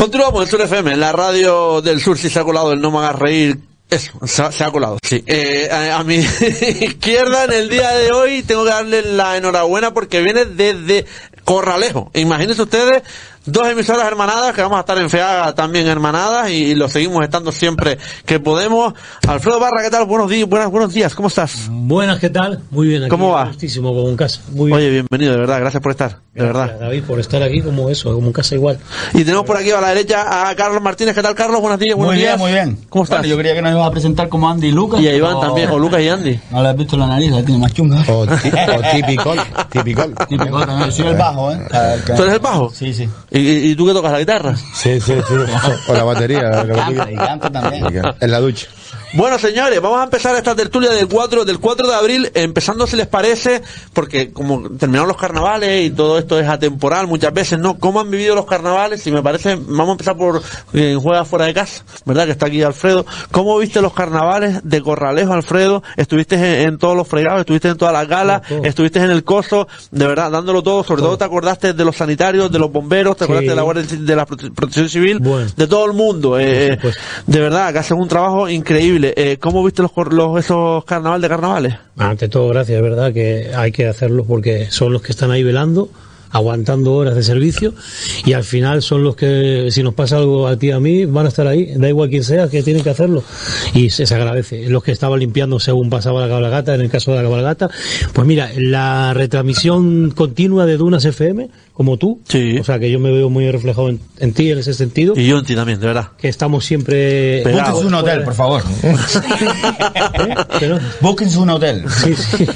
Continuamos en Sur FM, en la radio del sur. Si se ha colado el No Me Hagas Reír, eso, se ha colado, sí. A mi izquierda en el día de hoy tengo que darle la enhorabuena porque viene desde Corralejo. Imagínense ustedes, dos emisoras hermanadas, que vamos a estar en FEAGA también hermanadas, y lo seguimos estando siempre que podemos. Alfredo Barra, ¿qué tal? Buenos días, ¿cómo estás? Buenas, ¿qué tal? Muy bien, aquí. ¿Cómo va? Justísimo, como en casa. Muy bien. Oye, bienvenido, de verdad, gracias por estar, de verdad. David, por estar aquí como en casa igual. Y tenemos por aquí a la derecha a Carlos Martínez. ¿Qué tal, Carlos? Buenos días. Muy bien. ¿Cómo estás? Bueno, yo creía que nos ibas a presentar como Andy y Lucas. Y a Iván también, o Lucas y Andy. No le has visto la nariz, la tiene más chunga. O típico también. Soy el bajo, ¿eh? ¿Tú eres el bajo? Sí. ¿Y tú qué tocas, la guitarra? Sí. O la batería. Y canta también. En la ducha. Bueno, señores, vamos a empezar esta tertulia del 4 de abril, empezando, si les parece, porque como terminaron los carnavales y todo esto es atemporal muchas veces, ¿no? ¿Cómo han vivido los carnavales? Y me parece, vamos a empezar por Juega Fuera de Casa, ¿verdad? Que está aquí Alfredo. ¿Cómo viste los carnavales de Corralejo, Alfredo? ¿Estuviste en todos los fregados? ¿Estuviste en todas las galas? ¿Estuviste en el coso? De verdad, dándolo todo. Sobre todo te acordaste de los sanitarios, de los bomberos, te acordaste de la Guardia de la Protección Civil, de todo el mundo. De verdad, que hacen un trabajo increíble. ¿Cómo viste esos carnavales de carnavales? Ante todo, gracias, es verdad que hay que hacerlos porque son los que están ahí velando, aguantando horas de servicio, y al final son los que, si nos pasa algo a ti y a mí, van a estar ahí, da igual quién sea, que tienen que hacerlo, y se agradece. Los que estaban limpiando según pasaba la cabalgata, en el caso de la cabalgata, pues mira, la retransmisión continua de Dunas FM, como tú, sí. O sea que yo me veo muy reflejado en ti en ese sentido. Y yo en ti también, de verdad. Que estamos siempre... Búsquense un hotel, por favor. Búsquense un hotel. Sí.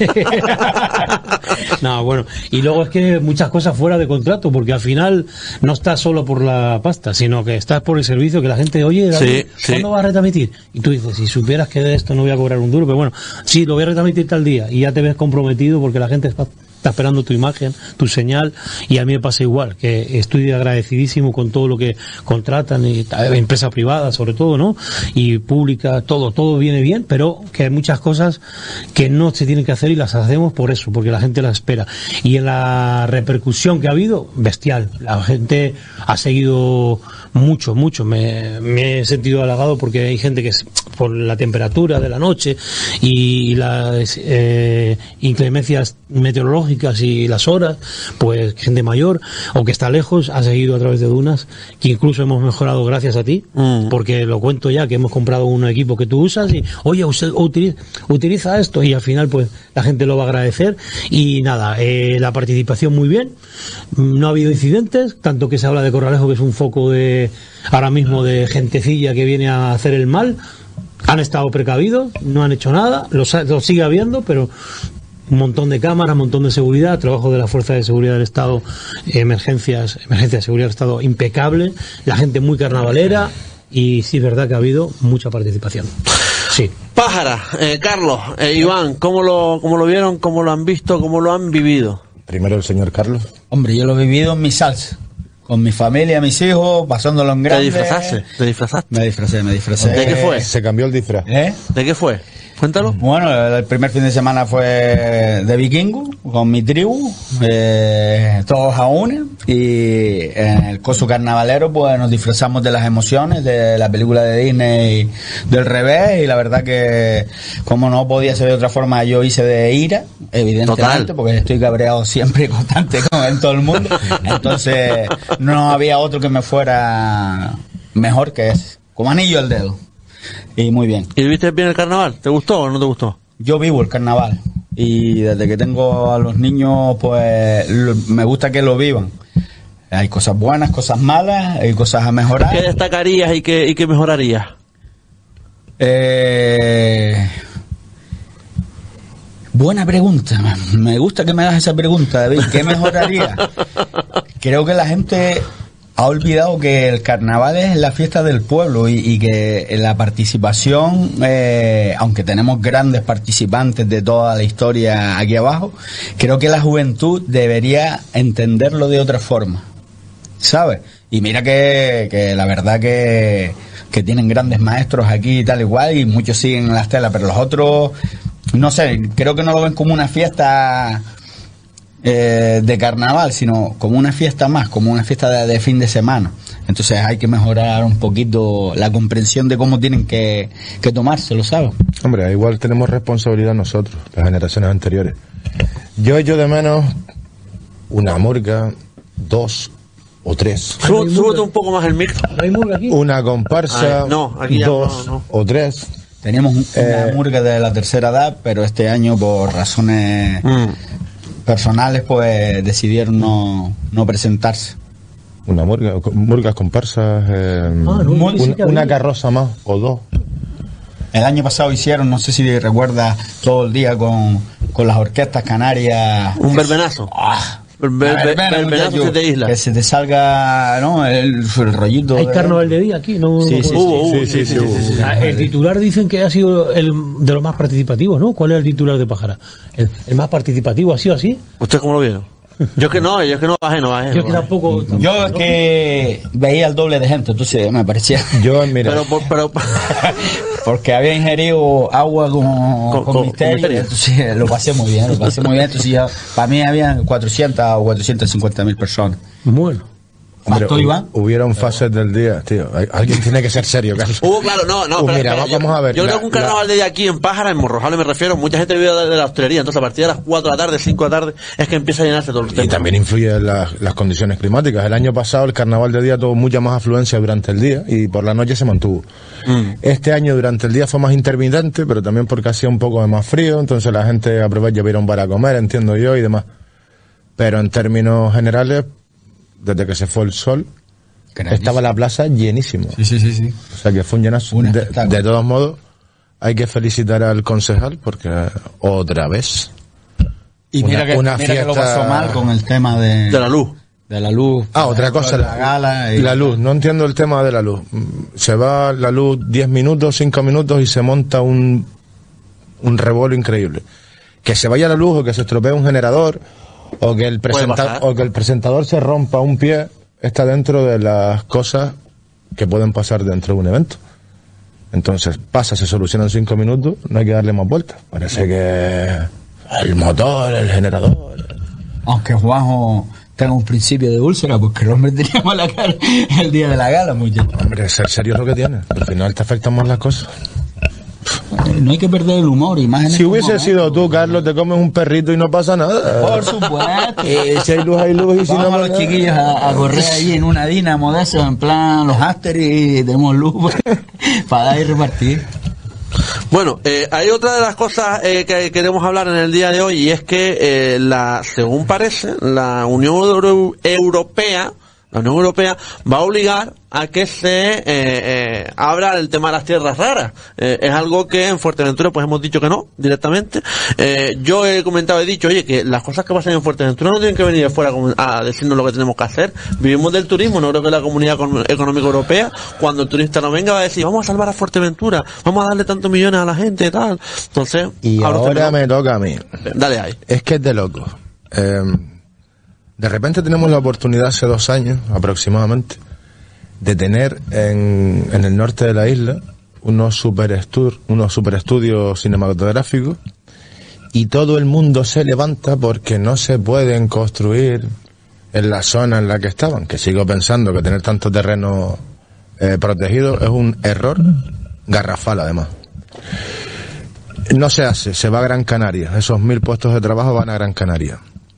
No, bueno, y luego es que muchas cosas fuera de contrato, porque al final no estás solo por la pasta, sino que estás por el servicio, que la gente, oye, David, ¿cuándo vas a retransmitir? Y tú dices, si supieras que de esto no voy a cobrar un duro, pero bueno, sí, lo voy a retransmitir tal día, y ya te ves comprometido porque la gente está esperando tu imagen, tu señal, y a mí me pasa igual, que estoy agradecidísimo con todo lo que contratan, y empresa privada sobre todo, ¿no? Y pública, todo viene bien, pero que hay muchas cosas que no se tienen que hacer y las hacemos por eso, porque la gente las espera. Y en la repercusión que ha habido, bestial. La gente ha seguido mucho, me he sentido halagado porque hay gente que por la temperatura de la noche y las inclemencias meteorológicas y las horas, pues gente mayor o que está lejos ha seguido a través de Dunas, que incluso hemos mejorado gracias a ti, porque lo cuento ya, que hemos comprado un equipo que tú usas y, oye, usted utiliza esto, y al final pues la gente lo va a agradecer. Y nada, la participación muy bien, no ha habido incidentes, tanto que se habla de Corralejo, que es un foco de ahora mismo de gentecilla que viene a hacer el mal. Han estado precavidos, no han hecho nada, lo sigue habiendo, pero un montón de cámaras, un montón de seguridad, trabajo de la Fuerza de Seguridad del Estado, emergencias de seguridad del Estado impecable, la gente muy carnavalera, y sí es verdad que ha habido mucha participación. Sí. Pájara, Carlos, Iván, ¿cómo lo vieron, cómo lo han visto, cómo lo han vivido? Primero el señor Carlos. Hombre, yo lo he vivido en mi salsa, con mi familia, mis hijos, pasándolo en grande. ¿Te disfrazaste? Me disfracé. ¿De qué fue? Se cambió el disfraz. ¿De qué fue? Cuéntalo. Bueno, el primer fin de semana fue de vikingo, con mi tribu, todos a una, y en el coso carnavalero pues nos disfrazamos de las emociones de la película de Disney del revés, y la verdad que como no podía ser de otra forma, yo hice de ira, evidentemente. Total. Porque estoy cabreado siempre y constante con todo el mundo, entonces no había otro que me fuera mejor que ese, como anillo al dedo. Y muy bien. ¿Y viste bien el carnaval? ¿Te gustó o no te gustó? Yo vivo el carnaval y desde que tengo a los niños pues me gusta que lo vivan. Hay cosas buenas, cosas malas, hay cosas a mejorar. ¿Qué destacarías y qué mejorarías? Buena pregunta. Me gusta que me hagas esa pregunta, David. ¿Qué mejoraría? Creo que la gente ha olvidado que el carnaval es la fiesta del pueblo y que la participación, aunque tenemos grandes participantes de toda la historia aquí abajo, creo que la juventud debería entenderlo de otra forma, ¿sabes? Y mira que la verdad que tienen grandes maestros aquí y tal igual, y muchos siguen en las telas, pero los otros, no sé, creo que no lo ven como una fiesta de carnaval, sino como una fiesta más, como una fiesta de fin de semana. Entonces hay que mejorar un poquito la comprensión de cómo tienen que tomárselo, ¿sabes? Hombre, igual tenemos responsabilidad nosotros, las generaciones anteriores. Yo echo de menos una murga, 2 o 3. Súbete un poco más el micro. ¿No hay murga aquí? Una comparsa, no, aquí ya 2 no. o 3. Teníamos una murga de la tercera edad, pero este año por razones personales pues decidieron no presentarse. Una murga, murgas comparsas, una carroza más o 2. El año pasado hicieron, no sé si recuerdas, todo el día con las orquestas canarias. Un verbenazo. Verbenazo de isla. Que se te salga, ¿no? El rollito. Hay carnaval de día aquí, ¿no? Sí. El titular dicen que ha sido el de los más participativos, ¿no? ¿Cuál es el titular de Pájara? ¿El más participativo ha sido así? ¿Usted cómo lo vieron? Yo es que no bajé. Yo que tampoco. Yo es que veía el doble de gente, entonces me parecía. Yo, mira. Pero porque había ingerido agua con misterio, entonces lo pasé muy bien. Entonces ya, para mí habían 400 o 450.000 personas. Bueno. Hombre, Iván. Hubieron fases del día, tío. Alguien tiene que ser serio, Carlos. Claro, no. Mira, vamos a ver. Yo creo que un carnaval de día aquí en Pájara, en Morrojable me refiero, mucha gente vive de la hostelería, entonces a partir de las 4 de la tarde, 5 de la tarde, es que empieza a llenarse todo el tiempo. Y también influyen las condiciones climáticas. El año pasado el carnaval de día tuvo mucha más afluencia durante el día y por la noche se mantuvo. Este año durante el día fue más intermitente, pero también porque hacía un poco de más frío, entonces la gente aprovecha para ir a un bar a comer, entiendo yo, y demás. Pero en términos generales, desde que se fue el sol, estaba la plaza llenísima. Sí. O sea que fue un llenazo. De todos modos, hay que felicitar al concejal porque otra vez. Y mira que lo pasó mal con el tema de la luz. De la luz. Otra cosa, la gala. La luz. No entiendo el tema de la luz. Se va la luz 10 minutos, 5 minutos y se monta un revuelo increíble. Que se vaya la luz o que se estropee un generador o que el presentador se rompa un pie. Está dentro de las cosas que pueden pasar dentro de un evento. Entonces, se soluciona en 5 minutos, no hay que darle más vueltas. Parece que el motor, el generador. Aunque Juanjo tenga un principio de úlcera, porque el hombre tenía mala cara el día de la gala, muchacho. Hombre, ser serio es lo que tiene. Al final te afectan más las cosas. No hay que perder el humor, imágenes. Si hubiese sido tú, Carlos, te comes un perrito y no pasa nada. Por supuesto. Si hay luz, hay luz. Y si vamos a los chiquillos a correr ahí en una dínamo de eso, en plan los after y tenemos luz para dar y repartir. Bueno, hay otra de las cosas que queremos hablar en el día de hoy y es que según parece, la Unión Europea va a obligar a que se abra el tema de las tierras raras. Es algo que en Fuerteventura pues hemos dicho que no, directamente. Yo he dicho, oye, que las cosas que pasan en Fuerteventura no tienen que venir de fuera a decirnos lo que tenemos que hacer. Vivimos del turismo, no creo que la Comunidad Económica Europea, cuando el turista no venga, va a decir, vamos a salvar a Fuerteventura, vamos a darle tantos millones a la gente y tal. Entonces, y ahora me toca a mí. Dale ahí. Es que es de loco. De repente tenemos la oportunidad hace 2 años aproximadamente de tener en el norte de la isla unos super estudios cinematográficos y todo el mundo se levanta porque no se pueden construir en la zona en la que estaban, que sigo pensando que tener tanto terreno protegido es un error garrafal además. No se hace, se va a Gran Canaria, esos 1.000 puestos de trabajo van a Gran Canaria.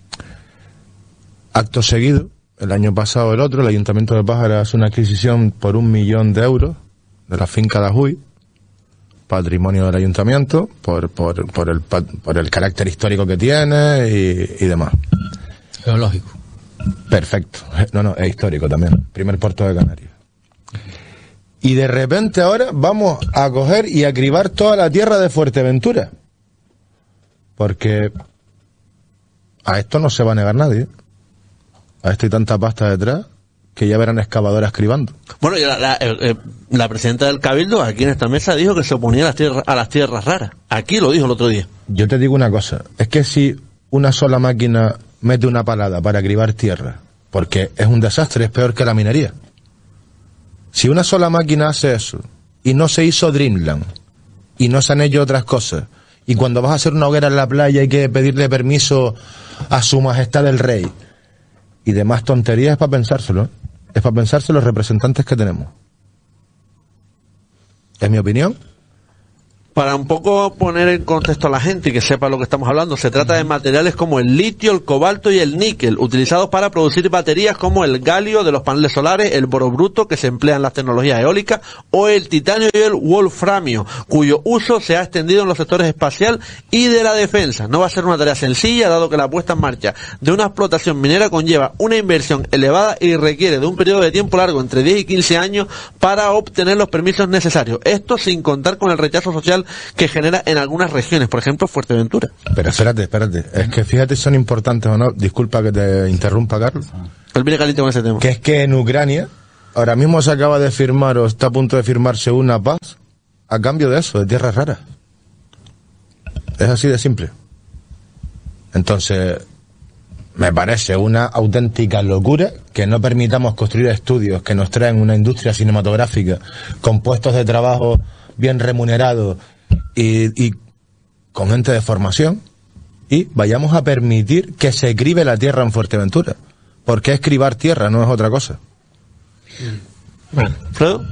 Acto seguido, el año pasado el otro, el Ayuntamiento de Pájara hace una adquisición por 1 millón de euros de la finca de Ajuy, patrimonio del Ayuntamiento, por el carácter histórico que tiene y demás. Geológico. Perfecto. No, es histórico también. Primer puerto de Canarias. Y de repente ahora vamos a coger y a cribar toda la tierra de Fuerteventura. Porque a esto no se va a negar nadie. A esto hay tanta pasta detrás que ya verán excavadoras cribando. Bueno, la presidenta del Cabildo aquí en esta mesa dijo que se oponía a las tierras raras. Aquí lo dijo el otro día. Yo te digo una cosa, es que si una sola máquina mete una palada para cribar tierra, porque es un desastre, es peor que la minería. Si una sola máquina hace eso, y no se hizo Dreamland, y no se han hecho otras cosas, y cuando vas a hacer una hoguera en la playa hay que pedirle permiso a su majestad el rey, y demás tonterías para pensárselo. es para pensarse los representantes que tenemos. Es mi opinión. Para un poco poner en contexto a la gente y que sepa lo que estamos hablando, se trata de materiales como el litio, el cobalto y el níquel, utilizados para producir baterías como el galio de los paneles solares, el boro bruto que se emplea en las tecnologías eólicas, o el titanio y el wolframio, cuyo uso se ha extendido en los sectores espacial y de la defensa. No va a ser una tarea sencilla, dado que la puesta en marcha de una explotación minera conlleva una inversión elevada y requiere de un periodo de tiempo largo, entre 10 y 15 años, para obtener los permisos necesarios. Esto sin contar con el rechazo social que genera en algunas regiones, por ejemplo Fuerteventura. Pero espérate, es que fíjate si son importantes o no. Disculpa que te interrumpa, Carlos. Él viene caliente con ese tema. Que es que en Ucrania ahora mismo se acaba de firmar o está a punto de firmarse una paz a cambio de eso, de tierras raras. Es así de simple. Entonces, me parece una auténtica locura que no permitamos construir estudios que nos traen una industria cinematográfica con puestos de trabajo bien remunerados y con gente de formación, y vayamos a permitir que se cribe la tierra en Fuerteventura. Porque es cribar tierra, no es otra cosa. Bueno, ¿Fredo?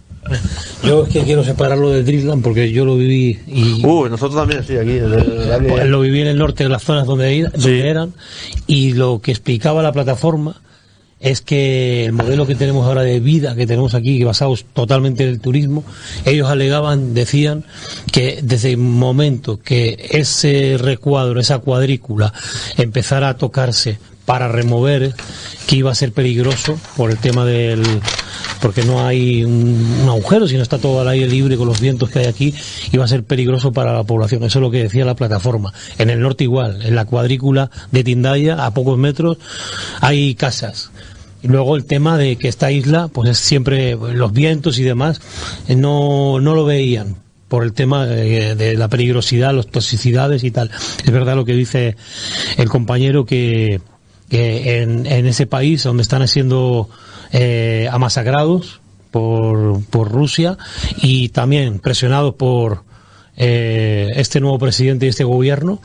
Yo es que quiero separarlo de Driftland porque yo lo viví y nosotros también, sí, aquí. lo viví en el norte de las zonas donde eran, y lo que explicaba la plataforma es que el modelo que tenemos ahora de vida que tenemos aquí, basados totalmente en el turismo, ellos alegaban, decían que desde el momento que ese recuadro, esa cuadrícula empezara a tocarse para remover, que iba a ser peligroso por el tema porque no hay un agujero, sino está todo al aire libre con los vientos que hay aquí, iba a ser peligroso para la población. Eso es lo que decía la plataforma. En el norte igual, en la cuadrícula de Tindaya, a pocos metros, hay casas. Y luego el tema de que esta isla, pues es siempre los vientos y demás, no lo veían por el tema de la peligrosidad, las toxicidades y tal. Es verdad lo que dice el compañero que en ese país donde están siendo amasacrados por Rusia y también presionados por este nuevo presidente y este gobierno,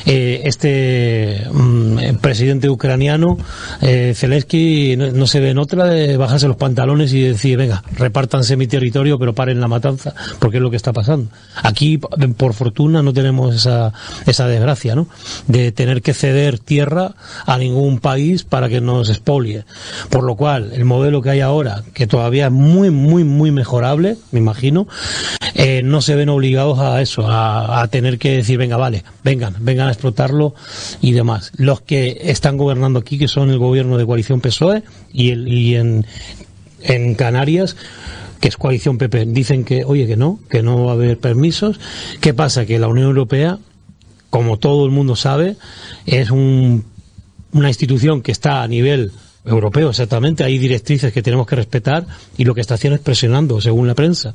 presidente ucraniano, Zelensky, no se ve en otra de bajarse los pantalones y decir, venga, repártanse mi territorio, pero paren la matanza, porque es lo que está pasando. Aquí, por fortuna, no tenemos esa desgracia, ¿no?, de tener que ceder tierra a ningún país para que nos expolie. Por lo cual, el modelo que hay ahora, que todavía es muy, muy, muy mejorable, me imagino, no se ven obligados a eso, a tener que decir, venga, vale, vengan a explotarlo y demás. Los que están gobernando aquí, que son el gobierno de coalición PSOE y en Canarias, que es coalición PP, dicen que, oye, que no va a haber permisos. ¿Qué pasa? Que la Unión Europea, como todo el mundo sabe, es una institución que está a nivel europeo, exactamente. Hay directrices que tenemos que respetar y lo que está haciendo es presionando, según la prensa,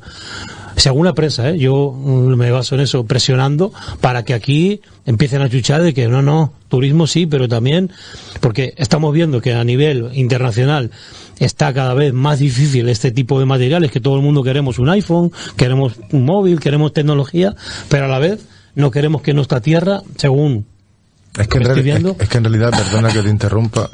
yo me baso en eso, presionando para que aquí empiecen a chuchar de que no, turismo sí, pero también, porque estamos viendo que a nivel internacional está cada vez más difícil este tipo de materiales, que todo el mundo queremos un iPhone, queremos un móvil, queremos tecnología, pero a la vez no queremos que nuestra tierra, según es que en realidad, perdona que te interrumpa,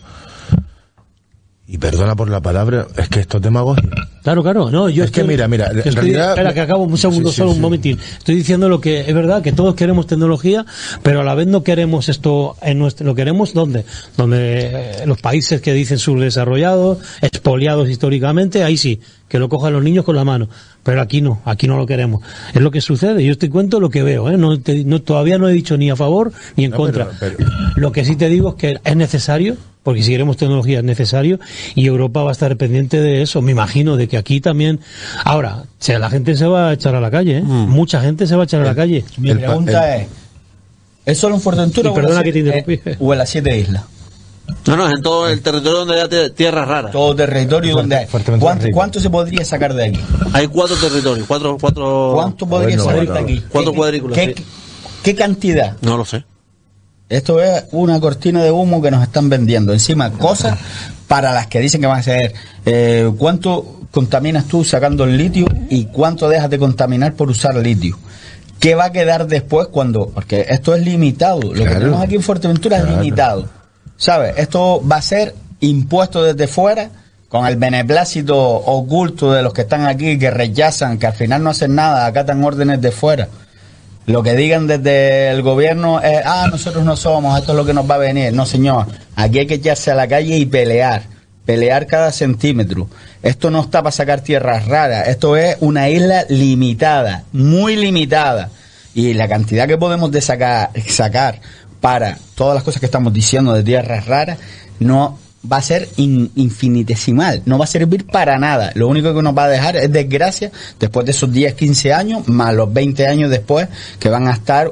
y perdona por la palabra, es que esto es demagogia. Claro, no, yo es que mira, en realidad... Espera, que acabo un segundo, un momentín. Estoy diciendo lo que es verdad, que todos queremos tecnología, pero a la vez no queremos esto lo queremos ¿dónde? Donde los países que dicen subdesarrollados, expoliados históricamente, ahí sí, que lo cojan los niños con la mano. Pero aquí no lo queremos. Es lo que sucede, yo te cuento lo que veo, todavía no he dicho ni a favor ni en contra. Pero... Lo que sí te digo es que es necesario, porque si queremos tecnología es necesario, y Europa va a estar pendiente de eso, me imagino, de que aquí también... Ahora, la gente se va a echar a la calle, mucha gente se va a echar a la calle. Mi pregunta ¿es solo en Fuerteventura o en las 7 islas? No, es en todo el territorio donde hay tierras raras. Todo territorio donde hay. ¿Cuánto se podría sacar de aquí? Hay 4 territorios, cuatro. ¿Cuánto podría salir de aquí? 4 cuadrículas. ¿Qué cantidad? No lo sé. Esto es una cortina de humo que nos están vendiendo. Encima, cosas para las que dicen que van a ser. ¿Cuánto contaminas tú sacando el litio y cuánto dejas de contaminar por usar litio? ¿Qué va a quedar después porque esto es limitado? Lo que tenemos aquí en Fuerteventura es limitado. ¿Sabes? Esto va a ser impuesto desde fuera con el beneplácito oculto de los que están aquí, que rechazan, que al final no hacen nada, acatan órdenes de fuera. Lo que digan desde el gobierno es, nosotros no somos, esto es lo que nos va a venir. No, señor, aquí hay que echarse a la calle y pelear cada centímetro. Esto no está para sacar tierras raras, esto es una isla limitada, muy limitada. Y la cantidad que podemos sacar para todas las cosas que estamos diciendo de tierras raras no va a ser infinitesimal, no va a servir para nada. Lo único que nos va a dejar es desgracia después de esos 10, 15 años, más los 20 años después, que van a estar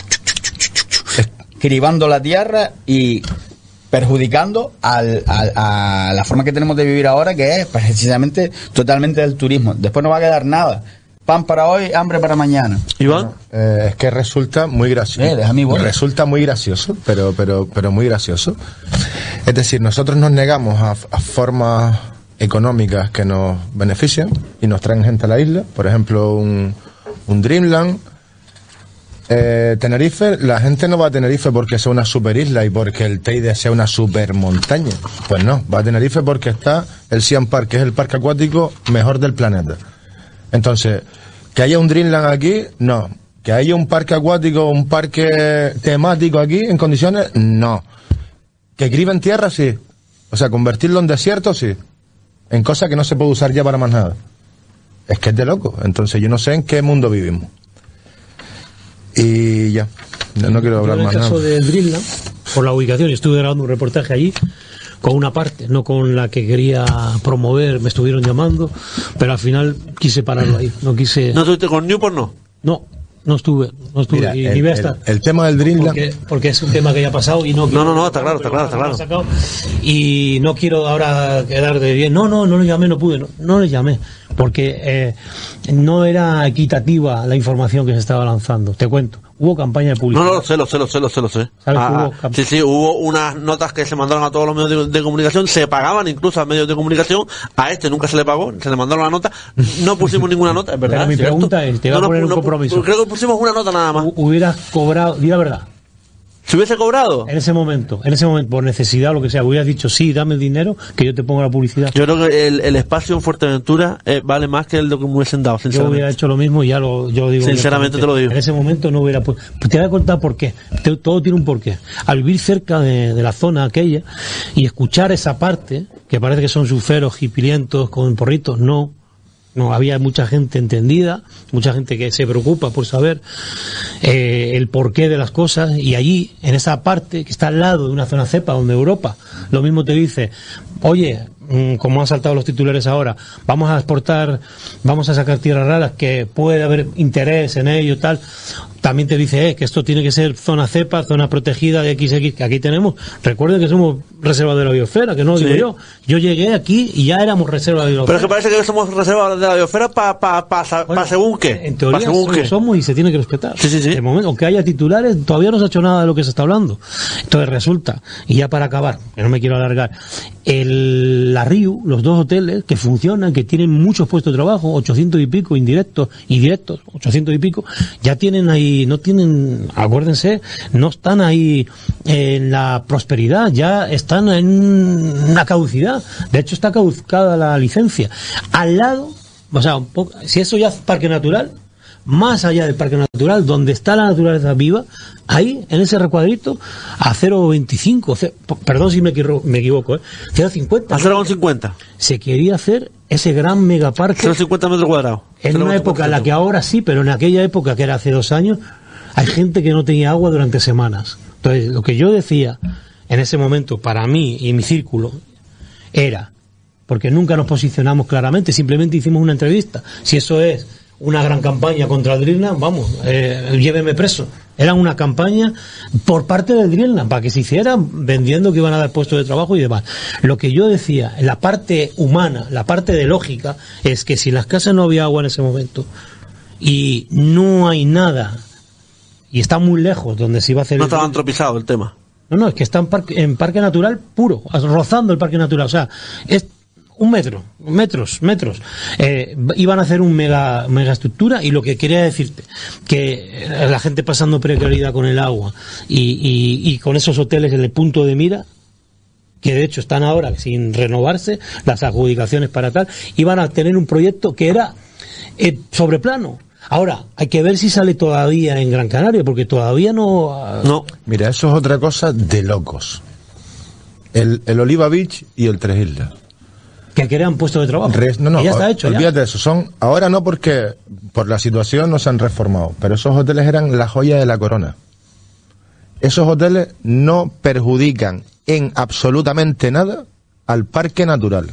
cribando la tierra y perjudicando a la forma que tenemos de vivir ahora, que es precisamente totalmente del turismo. Después no va a quedar nada. Pan para hoy, hambre para mañana. Iván, es que resulta muy gracioso. Resulta muy gracioso, pero muy gracioso. Es decir, nosotros nos negamos a formas económicas que nos benefician y nos traen gente a la isla. Por ejemplo, un Dreamland. Tenerife, la gente no va a Tenerife porque sea una super isla y porque el Teide sea una super montaña. Pues no, va a Tenerife porque está el Siam Park, que es el parque acuático mejor del planeta. Entonces, que haya un Dreamland aquí, no. Que haya un parque acuático, un parque temático aquí en condiciones, no. Que criben tierra, sí. O sea, convertirlo en desierto, sí. En cosas que no se puede usar ya para más nada. Es que es de loco. Entonces, yo no sé en qué mundo vivimos. Y ya. No quiero hablar más nada. En el caso del Dreamland, por la ubicación, estuve grabando un reportaje allí con una parte, no con la que quería promover, me estuvieron llamando, pero al final quise pararlo ahí, no quise... ¿No estuviste con Newport, no? No estuve. Mira, y ni voy a estar. El tema del Dreamland... Porque es un tema que ya ha pasado y no... No, está claro. Y no quiero ahora quedar de bien. No le llamé, no pude. No le llamé, porque no era equitativa la información que se estaba lanzando. Te cuento. Hubo campaña de publicidad. No, lo sé. Sí, hubo unas notas que se mandaron a todos los medios de comunicación, se pagaban incluso a medios de comunicación, a este nunca se le pagó, se le mandaron la nota, no pusimos ninguna nota, es verdad. Pero mi pregunta es, te voy a poner un compromiso. Creo que pusimos una nota nada más. Hubieras cobrado, di la verdad. ¿Se hubiese cobrado? En ese momento, por necesidad o lo que sea, hubieras dicho, sí, dame el dinero, que yo te pongo la publicidad. Yo creo que el espacio en Fuerteventura vale más que el de que me hubiesen dado, sinceramente. Yo hubiera hecho lo mismo y yo digo... Sinceramente te lo digo. En ese momento no hubiera... Pues te voy a contar por qué. Todo tiene un porqué. Al vivir cerca de la zona aquella y escuchar esa parte, que parece que son surferos hipilientos con porritos, no, había mucha gente entendida, mucha gente que se preocupa por saber el porqué de las cosas, y allí, en esa parte que está al lado de una zona cepa donde Europa lo mismo te dice, oye, como han saltado los titulares ahora, vamos a sacar tierras raras, que puede haber interés en ello, tal. También te dice que esto tiene que ser zona cepa, zona protegida de XX, que aquí tenemos. Recuerden que somos reserva de la biosfera, que no lo digo yo. Yo llegué aquí y ya éramos reserva de la biosfera. Pero es que parece que somos reserva de la biosfera para según qué. En teoría somos y se tiene que respetar. Sí. De momento, aunque haya titulares, todavía no se ha hecho nada de lo que se está hablando. Entonces resulta, y ya para acabar, que no me quiero alargar, la RIU, los dos hoteles que funcionan, que tienen muchos puestos de trabajo, 800 y pico indirectos y directos, 800 y pico, ya tienen ahí, no tienen, acuérdense, no están ahí en la prosperidad, ya están en una caducidad. De hecho está caducada la licencia. Al lado, o sea, un poco, si eso ya es parque natural, más allá del parque natural, donde está la naturaleza viva, ahí, en ese recuadrito, a 0,25, perdón si me equivoco, 0,50. A 0,50. Se quería hacer ese gran megaparque. 0,50 metros cuadrados. En una época en la que ahora sí, pero en aquella época, que era hace 2 años, hay gente que no tenía agua durante semanas. Entonces, lo que yo decía en ese momento, para mí y mi círculo, era, porque nunca nos posicionamos claramente, simplemente hicimos una entrevista. Si eso es una gran campaña contra el Dreamland, vamos, lléveme preso. Era una campaña por parte del Dreamland para que se hiciera, vendiendo que iban a dar puestos de trabajo y demás. Lo que yo decía, la parte humana, la parte de lógica, es que si en las casas no había agua en ese momento y no hay nada y está muy lejos donde se iba a hacer... No estaba antropizado el tema. No, es que está en parque natural puro, rozando el parque natural. O sea, es metros. Iban a hacer un mega estructura, y lo que quería decirte, que la gente pasando precariedad con el agua y con esos hoteles en el punto de mira, que de hecho están ahora sin renovarse las adjudicaciones para tal, iban a tener un proyecto que era sobre plano. Ahora, hay que ver si sale todavía en Gran Canaria, porque todavía no... No. Mira, eso es otra cosa de locos. El Oliva Beach y el Tres Islas. Que crean puestos de trabajo. No, ya está hecho. Olvídate ya. de eso. Ahora no, porque por la situación no se han reformado, pero esos hoteles eran la joya de la corona. Esos hoteles no perjudican en absolutamente nada al parque natural.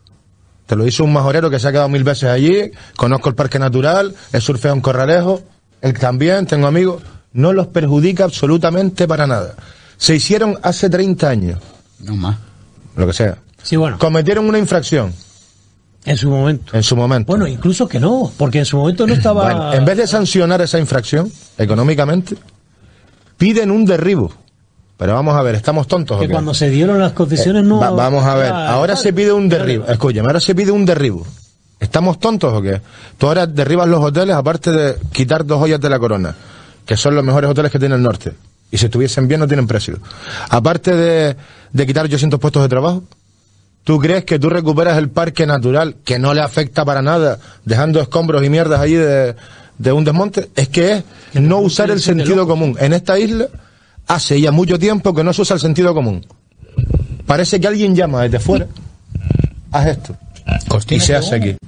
Te lo dice un majorero que se ha quedado 1000 veces allí, conozco el parque natural, he surfeado en Corralejo, él también, tengo amigos, no los perjudica absolutamente para nada. Se hicieron hace 30 años. No más. Lo que sea. Sí, bueno. Cometieron una infracción. En su momento. En su momento. Bueno, incluso que no, porque en su momento no estaba... Bueno, en vez de sancionar esa infracción económicamente, piden un derribo. Pero vamos a ver, ¿estamos tontos o Que qué? cuando se dieron las concesiones no... Vamos a ver, ahora se pide un derribo. Escúchame, ahora se pide un derribo. ¿Estamos tontos o qué? Tú ahora derribas los hoteles, aparte de quitar 2 joyas de la corona, que son los mejores hoteles que tiene el norte. Y si estuviesen bien no tienen precio. Aparte de quitar 800 puestos de trabajo, ¿tú crees que tú recuperas el parque natural, que no le afecta para nada, dejando escombros y mierdas allí de un desmonte? Es que es no usar el sentido común. En esta isla hace ya mucho tiempo que no se usa el sentido común. Parece que alguien llama desde fuera, haz esto, y se hace aquí.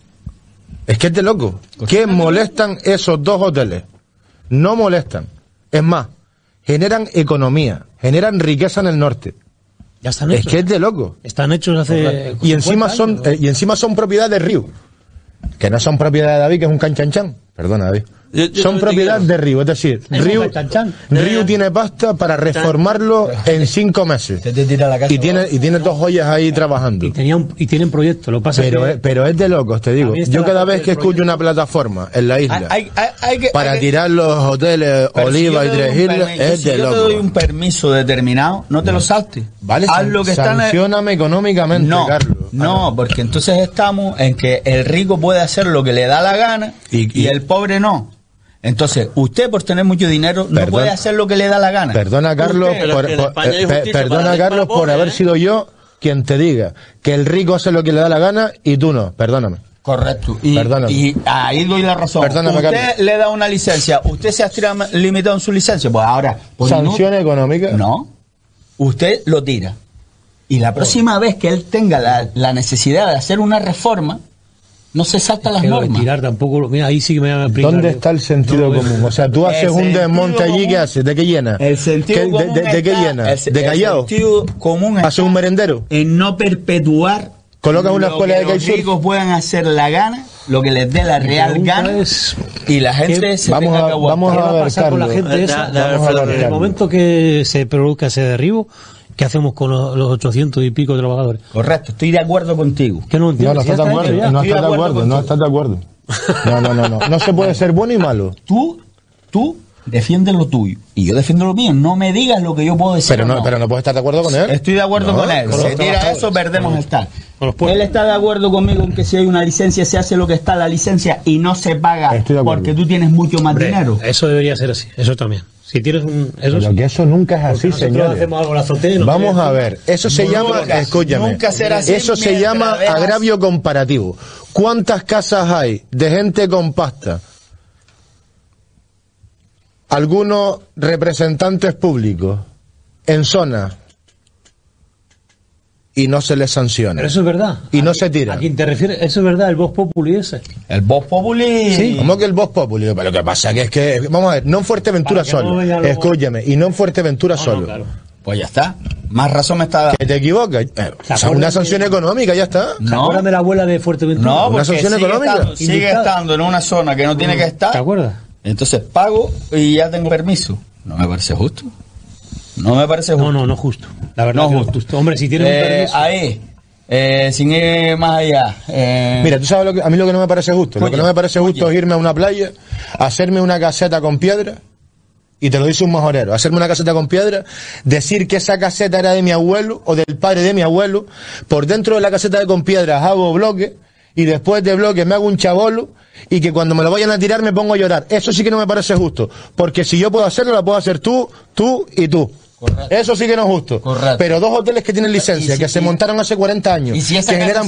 Es que es de loco. ¿Qué molestan esos 2 hoteles? No molestan. Es más, generan economía, generan riqueza en el norte. Ya están Es hechos. que es de loco. Están hechos hace... Y encima son propiedad de Riu, que no son propiedad de David, que es un canchanchan. Perdona, David. Son propiedad de Riu, es decir, Riu tiene pasta para reformarlo en 5 meses. Te tira la casa. Y tiene 2 joyas ahí trabajando. Y tienen proyectos, lo que pasa Pero es de locos, te digo. Yo cada vez que escucho una plataforma en la isla para tirar los hoteles Oliva y Tres Islas, es de locos. Si yo te doy un locos. permiso determinado, no te lo saltes. Vale, haz lo que sancióname económicamente, no, Carlos. No, porque entonces estamos en que el rico puede hacer lo que le da la gana y el pobre no. Entonces, usted por tener mucho dinero no puede hacer lo que le da la gana. Perdona, Carlos, por haber sido yo quien te diga que el rico hace lo que le da la gana y tú no. Perdóname. Correcto. Y ahí doy la razón. Perdóname, usted Carlos. le da una licencia, usted se ha limitado en su licencia, pues ahora... ¿Sanción económica? No. Usted lo tira. Y la próxima vez que él tenga la necesidad de hacer una reforma, no se salta las normas. Tirar tampoco, mira, ahí sí que me van a explicar. ¿Dónde está el sentido común? O sea, tú haces un desmonte allí, ¿qué haces? ¿De qué llena? El sentido común ¿De qué llena? ¿De Callao? El sentido común ¿Haces un merendero? En no perpetuar ¿Colocas una escuela de kitesurf? Los ricos puedan hacer la gana, lo que les dé la real gana, y la gente se tenga que aguantar. Vamos a ver, pasar con la Carlos. gente esa? En el momento que se produzca ese derribo, ¿qué hacemos con los 800 y pico trabajadores? Correcto, estoy de acuerdo contigo. Que no entiendo. No estás de acuerdo. No estás de acuerdo. No. No se puede ser bueno y malo. Tú defiendes lo tuyo y yo defiendo lo mío. No me digas lo que yo puedo decir. Pero no puedes estar de acuerdo con él. Estoy de acuerdo con él. Si tira eso, perdemos el tal. Él está de acuerdo conmigo en que si hay una licencia se hace lo que está la licencia y no se paga porque tú tienes mucho más dinero. Eso debería ser así, eso también. Si tienes Pero que eso nunca es así, señores. Vamos a ver, eso se llama, escúchame, eso se llama agravio comparativo. ¿Cuántas casas hay de gente con pasta? Algunos representantes públicos en zonas y no se les sanciona. Pero eso es verdad. Y no se tira. ¿A quién te refieres? Eso es verdad, el Vox Populi ese. El Vox Populi. Sí. ¿Cómo que el Vox Populi? Pero lo que pasa que es que, vamos a ver, no en Fuerteventura solo. Escúchame, y no en Fuerteventura solo. Claro. Pues ya está. Más razón me está dando. Que te equivocas. O sea, una sanción económica, ya está. ¿Te acuerdas de la abuela de Fuerteventura? No, una sanción económica. Sigue estando en una zona que no tiene que estar. ¿Te acuerdas? Entonces pago y ya tengo permiso. No me parece justo. No me parece justo. No justo. La verdad no que justo. Hombre, si tienes un permiso. Ahí. Sin ir más allá. Mira, tú sabes a mí lo que no me parece justo. Lo que no me parece justo es irme a una playa, hacerme una caseta con piedra, y te lo dice un majorero, hacerme una caseta con piedra, decir que esa caseta era de mi abuelo o del padre de mi abuelo, por dentro de la caseta con piedras hago bloques, y después de bloques me hago un chabolo, y que cuando me lo vayan a tirar me pongo a llorar. Eso sí que no me parece justo, porque si yo puedo hacerlo, lo puedo hacer tú y tú. Correcto. Eso sí que no es justo. Correcto. Pero dos hoteles que tienen licencia, que se montaron hace 40 años, ¿y si esa que generan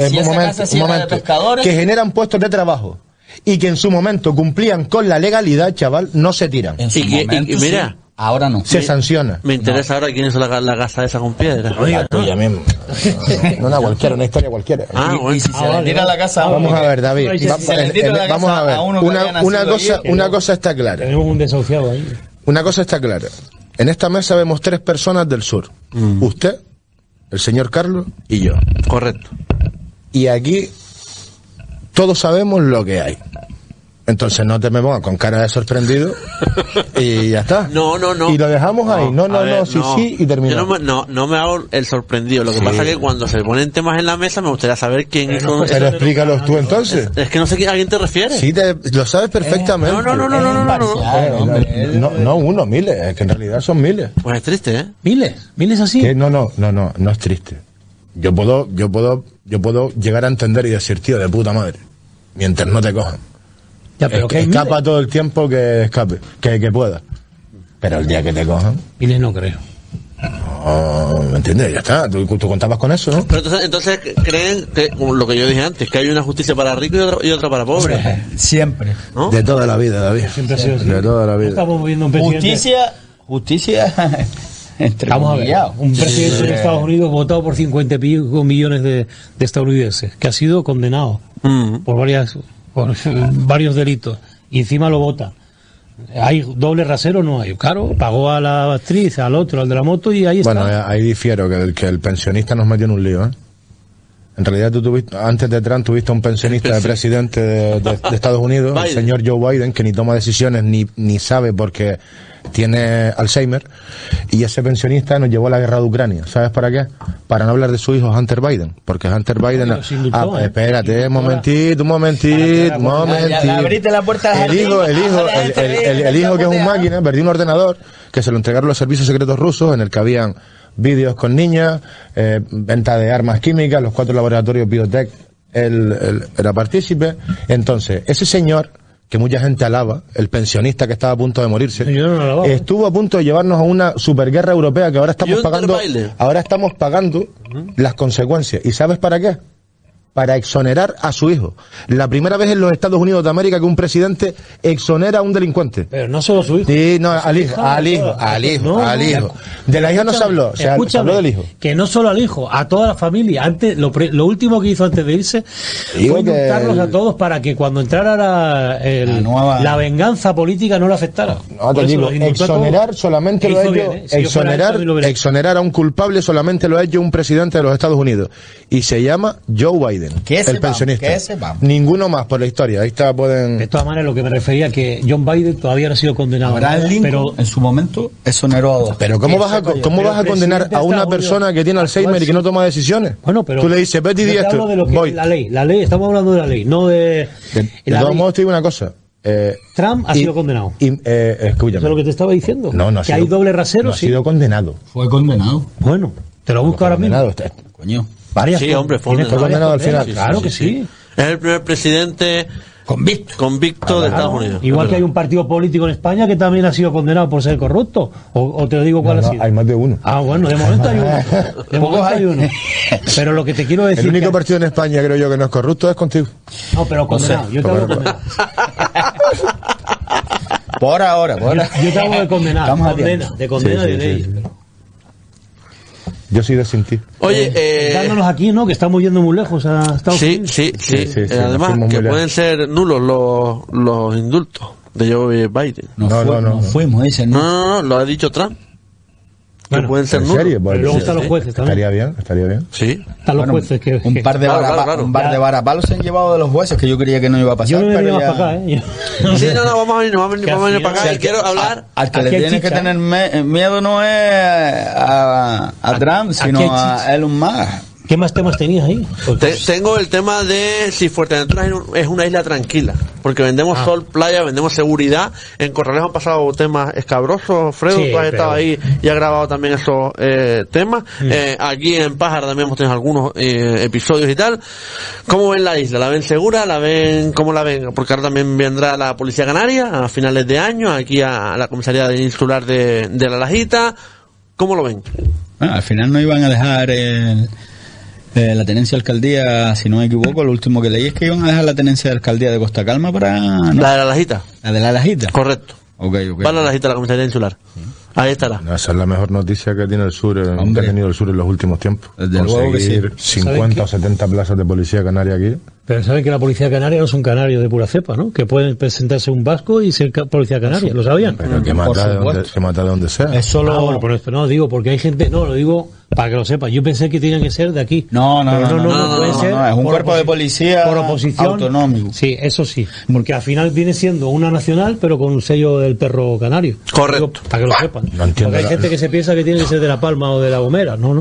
que generan puestos de trabajo y que en su momento cumplían con la legalidad, chaval, no se tiran. En su momento, y mira, sí. Ahora no. Se sanciona. Me interesa ahora quién hizo la casa esa con piedra. La tuya mismo. No una cualquiera, una historia cualquiera. Bueno. Y si se le tira la casa a uno, vamos a ver, David. Vamos a ver. Una cosa está clara. Tenemos un desahuciado ahí. Una cosa está clara. En esta mesa vemos 3 personas del sur. Usted, el señor Carlos y yo. Correcto. Y aquí todos sabemos lo que hay. Entonces no te me pongas con cara de sorprendido y ya está. No. Y lo dejamos ahí. No, sí, y terminamos. Yo no me hago el sorprendido. Lo que pasa es que cuando se ponen temas en la mesa me gustaría saber quién hizo. Pero explícalos tú entonces. Es que no sé a quién te refieres. Sí, lo sabes perfectamente. No uno, miles. Es que en realidad son miles. Pues es triste, ¿eh? ¿Miles así? Que no es triste. Yo puedo llegar a entender y decir, tío, de puta madre, mientras no te cojan. Ya, pero que escapa todo el tiempo que escape, que pueda. Pero el día que te cojan... Miles no creo. No, ¿me entiendes? Ya está, tú contabas con eso, ¿no? Pero entonces creen que, como lo que yo dije antes, que hay una justicia para ricos y otra para pobres. Siempre. ¿No? De toda la vida, David. Siempre ha sido así. De toda la vida. Estamos viendo un presidente... Justicia Vamos a ver, un presidente de Estados Unidos votado por 50 y pico millones de estadounidenses, que ha sido condenado por varios delitos, y encima lo vota. ¿Hay doble rasero? No hay. Claro, pagó a la actriz, al otro, al de la moto, y ahí está. Bueno, ahí difiero, que el pensionista nos metió en un lío, ¿eh? En realidad antes de Trump tuviste un pensionista de presidente de Estados Unidos, Biden. El señor Joe Biden, que ni toma decisiones ni sabe porque tiene Alzheimer, y ese pensionista nos llevó a la guerra de Ucrania. ¿Sabes para qué? Para no hablar de su hijo Hunter Biden, porque Hunter Biden... espérate, un momentito. Abrite la puerta. El hijo que es un máquina, perdió un ordenador que se lo entregaron los servicios secretos rusos, en el que habían vídeos con niñas, venta de armas químicas, los 4 laboratorios Biotech, él era partícipe. Entonces, ese señor, que mucha gente alaba, el pensionista que estaba a punto de morirse, estuvo a punto de llevarnos a una superguerra europea que ahora estamos pagando las consecuencias. ¿Y sabes para qué? Para exonerar a su hijo. La primera vez en los Estados Unidos de América que un presidente exonera a un delincuente. Pero no solo a su hijo. Sí, no, al hijo. De la hija no se habló, se habló del hijo. Que no solo al hijo, a toda la familia. Antes, lo último que hizo antes de irse fue indultarlos a todos para que cuando entrara la venganza política no le afectara. No, te digo, exonerar solamente lo ha hecho, exonerar a un culpable solamente lo ha hecho un presidente de los Estados Unidos. Y se llama Joe Biden. El pensionista. Ninguno más por la historia. Ahí está, pueden... De todas maneras, lo que me refería que John Biden todavía no ha sido condenado. Pero en su momento exoneró a 2. Pero ¿cómo vas a condenar a una persona que tiene Alzheimer y que no toma decisiones? Bueno, pero tú le dices, vete y di esto. Voy. La ley, estamos hablando de la ley, no de... De todos modos te digo una cosa. Trump ha sido condenado. Escúchame. ¿Eso es lo que te estaba diciendo? No, que hay doble rasero. No ha sido condenado. Fue condenado. Bueno, te lo busco ahora mismo. Coño. Sí, hombre, fue condenado al final. Claro que sí. Es el primer presidente convicto de Estados Unidos. Igual que hay un partido político en España que también ha sido condenado por ser corrupto. O te lo digo cuál ha sido. Hay más de uno. Bueno, de momento hay uno. De momento hay uno. Pero lo que te quiero decir... El único partido en España, creo yo, que no es corrupto es contigo. No, pero condenado. Yo te hablo de condenado. Por ahora. Yo te hablo de condenado. De condena de ley. Yo soy de sin ti. Oye, dándonos aquí, ¿no? Que estamos yendo muy lejos a Estados Unidos. Sí. Además, que pueden ser nulos los indultos de Joe Biden. No fuimos, dicen. No, lo ha dicho Trump. Que pueden ser nulos. Pero luego están los jueces también. Estaría bien. Sí. Están los jueces que... Un par de varapalos se han llevado de los jueces que yo creía que no iba a pasar. Yo no me venía para acá, ¿eh? Sí, vamos a venir para acá y quiero hablar... Al que le tienes que tener miedo no es a Trump, sino a Elon Musk. ¿Qué más temas tenías ahí? Tengo el tema de si Fuerteventura es una isla tranquila, porque vendemos sol, playa, vendemos seguridad. En Corralejo han pasado temas escabrosos. Fredo, tú has estado ahí y has grabado también esos temas. Aquí en Pájara también hemos tenido algunos episodios y tal. ¿Cómo ven la isla? ¿La ven segura? ¿Cómo la ven? Porque ahora también vendrá la Policía Canaria a finales de año, aquí a la comisaría insular de La Lajita. ¿Cómo lo ven? Bueno, al final no iban a dejar la tenencia de alcaldía, si no me equivoco, lo último que leí es que iban a dejar la tenencia de alcaldía de Costa Calma para... ¿no? La de la Lajita. La de la Lajita. Correcto. Okay. Va a la Lajita, la comisaría insular. Ahí estará. Esa es la mejor noticia que tiene el sur, que ha tenido el sur en los últimos tiempos. Desde luego que sí. 50 o 70 plazas de policía canaria aquí. Pero saben que la policía canaria no son canarios de pura cepa, ¿no? Que pueden presentarse un vasco y ser policía canaria, ¿lo sabían? Pero que mata de donde sea. Es solo... bueno, por esto no digo, porque hay gente... No, lo digo para que lo sepa. Yo pensé que tenían que ser de aquí. No, puede ser. Es un cuerpo de policía por oposición autonómico. Sí, eso sí. Porque al final viene siendo una nacional, pero con un sello del perro canario. Correcto. Digo, para que lo sepan. No entiendo. Porque hay gente que se piensa que tiene que ser de La Palma o de La Gomera. No.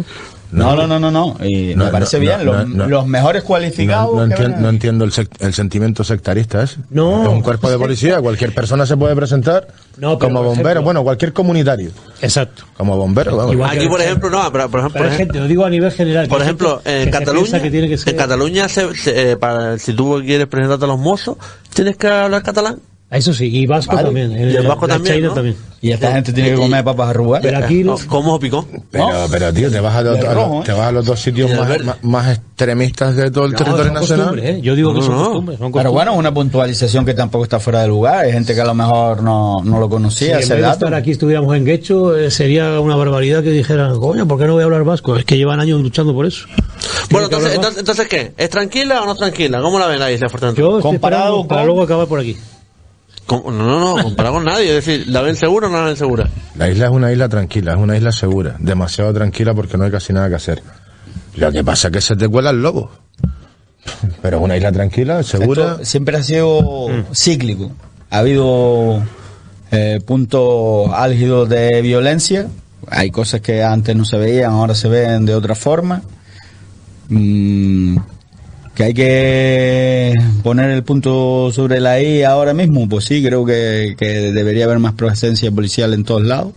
Y me parece bien. Los mejores cualificados. No entiendo el sentimiento sectarista ese. No. Es un cuerpo de policía. Cualquier persona se puede presentar como bombero. Bueno, cualquier comunitario. Exacto. Como bombero. Vamos. Aquí, por ejemplo, no. Pero hay gente, lo digo a nivel general. Por ejemplo, en Cataluña, si tú quieres presentarte a los mozos, tienes que hablar catalán. Eso sí, y vasco también. Y el vasco también, ¿no? también. Y esta gente tiene que comer papas arrugadas. Pero aquí ¿cómo picó? Pero tío, te vas a los dos sitios más extremistas de todo el territorio nacional. Yo digo que son costumbres. Pero bueno, una puntualización que tampoco está fuera de lugar. Hay gente que a lo mejor no lo conocía. Si en vez de estar aquí estuviéramos en Guecho, sería una barbaridad que dijeran, coño, ¿por qué no voy a hablar vasco? Es que llevan años luchando por eso. Bueno, entonces ¿qué? ¿Es tranquila o no tranquila? ¿Cómo la ven ahí, Isla Fuerteventura? Yo comparado para luego acabar por aquí. No, comparado con nadie. Es decir, ¿la ven segura o no la ven segura? La isla es una isla tranquila, es una isla segura. Demasiado tranquila porque no hay casi nada que hacer. Lo que pasa es que se te cuela el lobo. Pero es una isla tranquila, segura. Esto siempre ha sido cíclico. Ha habido puntos álgidos de violencia. Hay cosas que antes no se veían, ahora se ven de otra forma. Que hay que poner el punto sobre la I ahora mismo, pues sí, creo que debería haber más presencia policial en todos lados.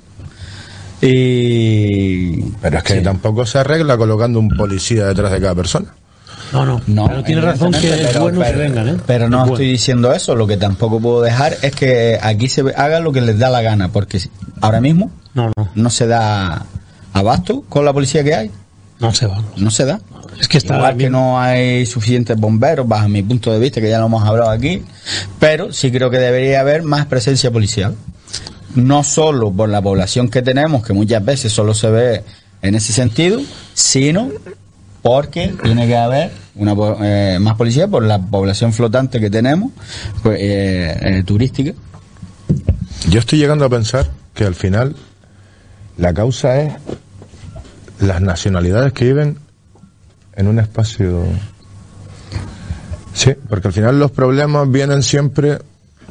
Pero es que tampoco se arregla colocando un policía detrás de cada persona. No, pero tiene razón que es bueno que vengan, ¿eh? Pero no estoy diciendo eso, lo que tampoco puedo dejar es que aquí se haga lo que les da la gana, porque ahora mismo no se da abasto con la policía que hay. No se da. Es que igual que no hay suficientes bomberos, bajo mi punto de vista, que ya lo hemos hablado aquí, pero sí creo que debería haber más presencia policial. No solo por la población que tenemos, que muchas veces solo se ve en ese sentido, sino porque tiene que haber más policía por la población flotante que tenemos, turística. Yo estoy llegando a pensar que al final la causa es las nacionalidades que viven en un espacio. Sí, porque al final los problemas vienen siempre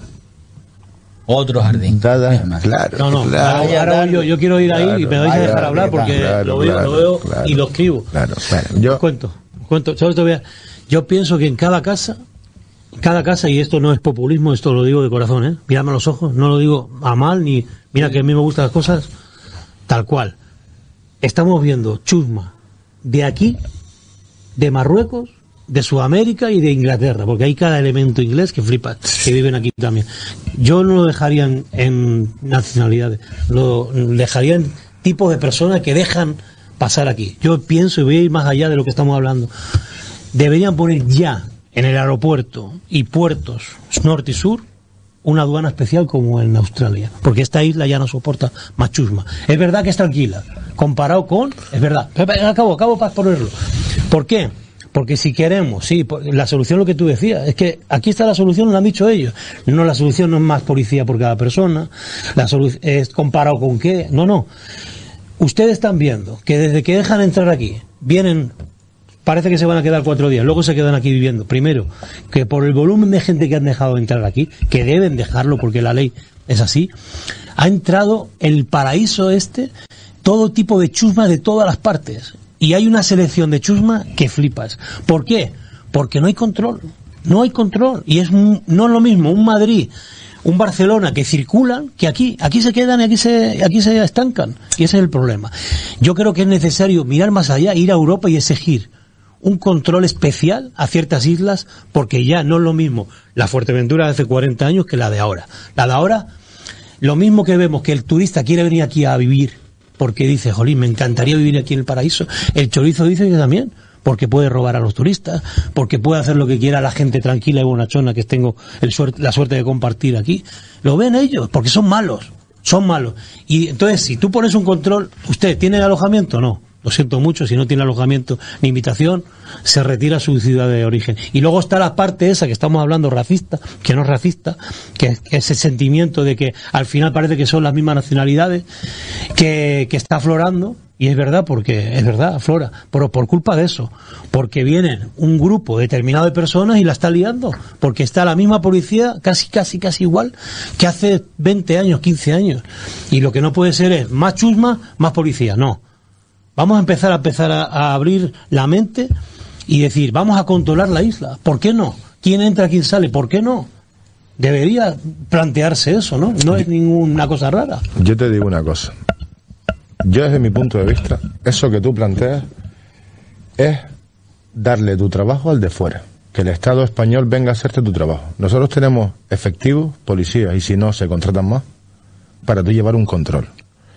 otro jardín. Claro. Ahora yo quiero ir ahí y me vais a dejar hablar porque lo veo y lo escribo. Yo cuento. Yo pienso que en cada casa, y esto no es populismo, esto lo digo de corazón, miradme a los ojos, no lo digo a mal ni mira que a mí me gustan las cosas tal cual. Estamos viendo chusma de aquí, de Marruecos, de Sudamérica y de Inglaterra, porque hay cada elemento inglés que flipa, que viven aquí también. Yo no lo dejaría en nacionalidades, lo dejaría en tipos de personas que dejan pasar aquí. Yo pienso, y voy a ir más allá de lo que estamos hablando, deberían poner ya en el aeropuerto y puertos norte y sur una aduana especial como en Australia, porque esta isla ya no soporta más chusma. Es verdad que es tranquila, comparado con... Es verdad, acabo para ponerlo. ¿Por qué? Porque si queremos, la solución, lo que tú decías, es que aquí está la solución, lo han dicho ellos. No, la solución no es más policía por cada persona, la solución es comparado con qué. No. Ustedes están viendo que desde que dejan entrar aquí, vienen... Parece que se van a quedar 4 días, luego se quedan aquí viviendo. Primero, que por el volumen de gente que han dejado entrar aquí, que deben dejarlo porque la ley es así, ha entrado el paraíso todo tipo de chusma de todas las partes. Y hay una selección de chusma que flipas. ¿Por qué? Porque no hay control. Y no es lo mismo un Madrid, un Barcelona que circulan, que aquí se quedan y aquí se estancan. Y ese es el problema. Yo creo que es necesario mirar más allá, ir a Europa y exigir un control especial a ciertas islas, porque ya no es lo mismo la Fuerteventura de hace 40 años que la de ahora. La de ahora, lo mismo que vemos que el turista quiere venir aquí a vivir porque dice, jolín, me encantaría vivir aquí en el paraíso. El chorizo dice que también, porque puede robar a los turistas, porque puede hacer lo que quiera la gente tranquila y bonachona que tengo la suerte de compartir aquí. Lo ven ellos, porque son malos. Y entonces, si tú pones un control, ¿usted tiene alojamiento? No. Lo siento mucho, si no tiene alojamiento ni invitación, se retira a su ciudad de origen. Y luego está la parte esa que estamos hablando, racista, que no es racista, que es ese sentimiento de que al final parece que son las mismas nacionalidades, que está aflorando, y es verdad, porque es verdad, aflora, pero por culpa de eso, porque vienen un grupo determinado de personas y la está liando, porque está la misma policía casi igual que hace 20 años, 15 años. Y lo que no puede ser es más chusma, más policía, no. Vamos a empezar a abrir la mente y decir, vamos a controlar la isla. ¿Por qué no? ¿Quién entra, quién sale? ¿Por qué no? Debería plantearse eso, ¿no? No es ninguna cosa rara. Yo te digo una cosa. Yo, desde mi punto de vista, eso que tú planteas es darle tu trabajo al de fuera. Que el Estado español venga a hacerte tu trabajo. Nosotros tenemos efectivos, policías, y si no, se contratan más, para tú llevar un control.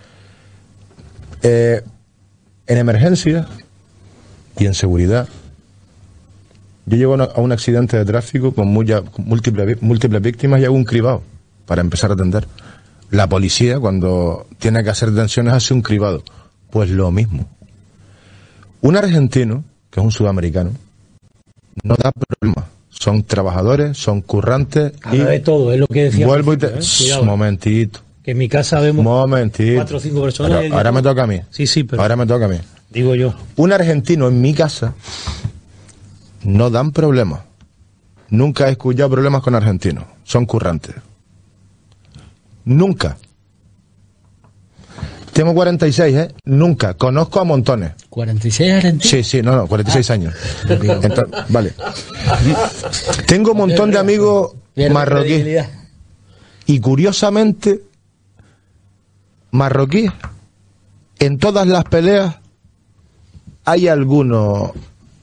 En emergencia y en seguridad, yo llego a un accidente de tráfico con múltiples víctimas y hago un cribado para empezar a atender. La policía, cuando tiene que hacer detenciones, hace un cribado. Pues lo mismo. Un argentino, que es un sudamericano, no da problema. Son trabajadores, son currantes. Habla de todo, es lo que decía. Vuelvo y te... Momentito. Que en mi casa vemos 4 o 5 personas. Ahora me toca a mí. Sí, pero... Ahora me toca a mí. Digo yo. Un argentino en mi casa no dan problemas. Nunca he escuchado problemas con argentinos. Son currantes. Nunca. Tengo 46, ¿eh? Nunca. Conozco a montones. ¿46 argentinos? Sí, 46 años. Entonces, vale. Tengo un montón de amigos marroquíes. Y curiosamente, marroquíes, en todas las peleas hay alguno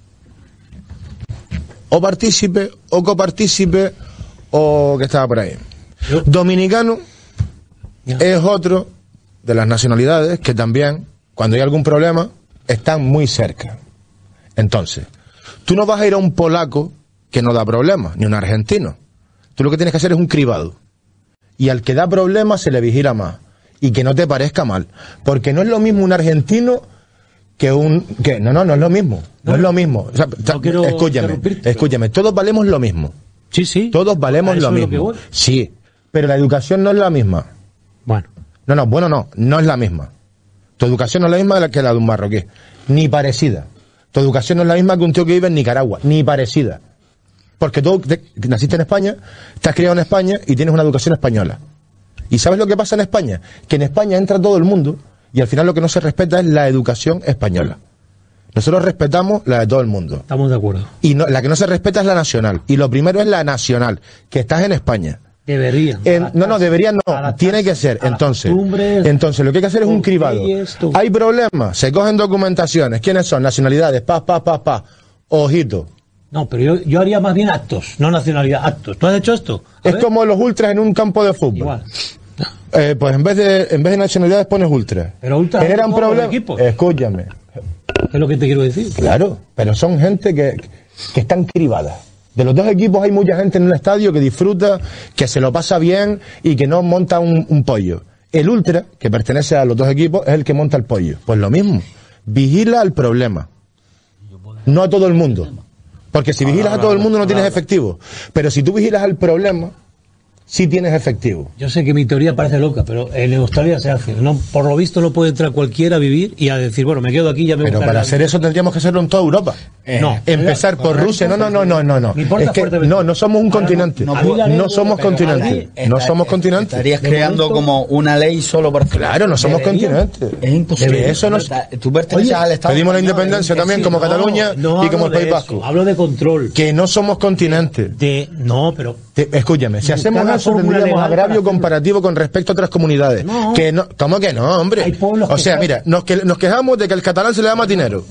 o partícipe o copartícipe o que estaba por ahí. Dominicano es otro de las nacionalidades que también, cuando hay algún problema, están muy cerca. Entonces, tú no vas a ir a un polaco que no da problemas, ni un argentino. Tú lo que tienes que hacer es un cribado. Y al que da problemas se le vigila más. Y que no te parezca mal. Porque no es lo mismo un argentino que un... No es lo mismo. No es lo mismo. O sea, escúchame, todos valemos lo mismo. Sí. Todos valemos lo mismo. Sí, pero la educación no es la misma. Bueno. No es la misma. Tu educación no es la misma que la de un marroquí. Ni parecida. Tu educación no es la misma que un tío que vive en Nicaragua. Ni parecida. Porque tú naciste en España, te has criado en España y tienes una educación española. ¿Y sabes lo que pasa en España? Que en España entra todo el mundo y al final lo que no se respeta es la educación española. Nosotros respetamos la de todo el mundo. Estamos de acuerdo. Y la que no se respeta es la nacional. Y lo primero es la nacional, que estás en España. Deberían. Deberían no. Tiene que ser. Entonces lo que hay que hacer es un cribado. Hay problemas, se cogen documentaciones. ¿Quiénes son? Nacionalidades, ojito. No, pero yo haría más bien actos, no nacionalidad, actos. ¿Tú has hecho esto? Es como los ultras en un campo de fútbol. Igual. Pues en vez de nacionalidades pones ultras. Pero ultras generan problemas. Escúchame. ¿Qué es lo que te quiero decir? Claro, pero son gente que están cribadas. De los dos equipos hay mucha gente en un estadio que disfruta, que se lo pasa bien y que no monta un pollo. El ultra, que pertenece a los dos equipos, es el que monta el pollo. Pues lo mismo. Vigila el problema. No a todo el mundo. Porque si vigilas a todo el mundo no tienes efectivo. Pero si tú vigilas al problema, sí tienes efectivo. Yo sé que mi teoría parece loca, pero en Australia se hace. No, por lo visto no puede entrar cualquiera a vivir y a decir, bueno, me quedo aquí, ya me voy. Pero para hacer eso tendríamos que hacerlo en toda Europa. No. Empezar por Rusia. No. Es que no somos un continente. No somos continente. No somos continente. Estarías creando como una ley solo para... Claro, no somos continente. Es imposible. Eso no. Tú perteneces al Estado. Pedimos la independencia también como Cataluña y como el País Vasco. Hablo de control. Que no somos continente. No, pero... Escúchame, si hacemos eso tendríamos agravio comparativo con respecto a otras comunidades. No. Que no, ¿cómo que no, hombre? O sea, mira, nos quejamos de que el catalán se le da más dinero.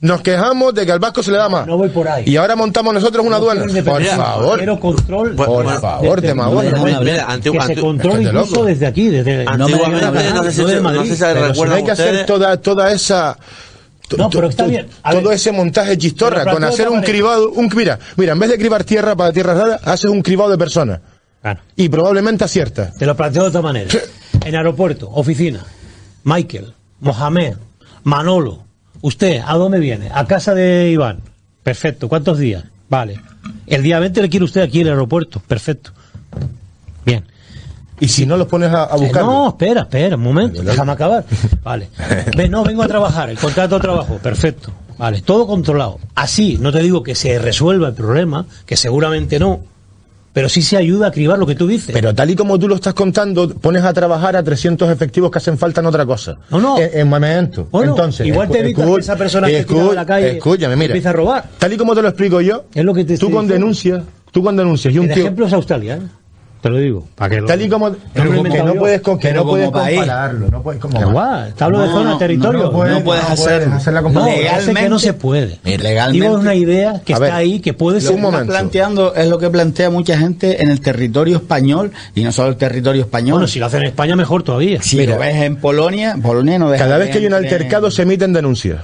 nos quejamos de que al vasco se le da más. No voy por ahí. Y ahora montamos nosotros una aduana. Por favor. Quiero control. Por favor, que se controle incluso desde aquí, desde antiguamente, no sé si se recuerdan hay que hacer toda esa... No, pero está bien. Todo ese montaje chistorra con hacer un cribado, mira, en vez de cribar tierra para tierra rara, haces un cribado de personas. Claro. Y probablemente acierta. Te lo planteo de otra manera. En aeropuerto, oficina, Michael, Mohamed, Manolo, usted, ¿a dónde viene? A casa de Iván. Perfecto. ¿Cuántos días? Vale. El día 20 le quiere usted aquí en el aeropuerto. Perfecto. Bien. ¿Y si no los pones a buscar? No, espera, un momento, déjame acabar. Vale. Vengo a trabajar, el contrato de trabajo, perfecto. Vale, todo controlado. Así, no te digo que se resuelva el problema, que seguramente no, pero sí se ayuda a cribar lo que tú dices. Pero tal y como tú lo estás contando, pones a trabajar a 300 efectivos que hacen falta en otra cosa. No. En momento. Bueno, entonces, igual te evitas que esa persona que tira a la calle escúchame, mira, empieza a robar. Tal y como te lo explico yo, es lo que te tú cuando denuncias y un el ejemplo es Australia, te lo digo, para que tal y como que no puedes compararlo, no puedes como igual, te hablo de zona, territorio, no puedes hacer la legalmente, que no se puede. Legalmente. Digo, es una idea que está ahí, que puede ser. Planteando es lo que plantea mucha gente en el territorio español y no solo el territorio español. Bueno, si lo hacen en España mejor todavía. Si mira, lo ves en Polonia no deja. Cada vez que hay un altercado se emiten denuncias.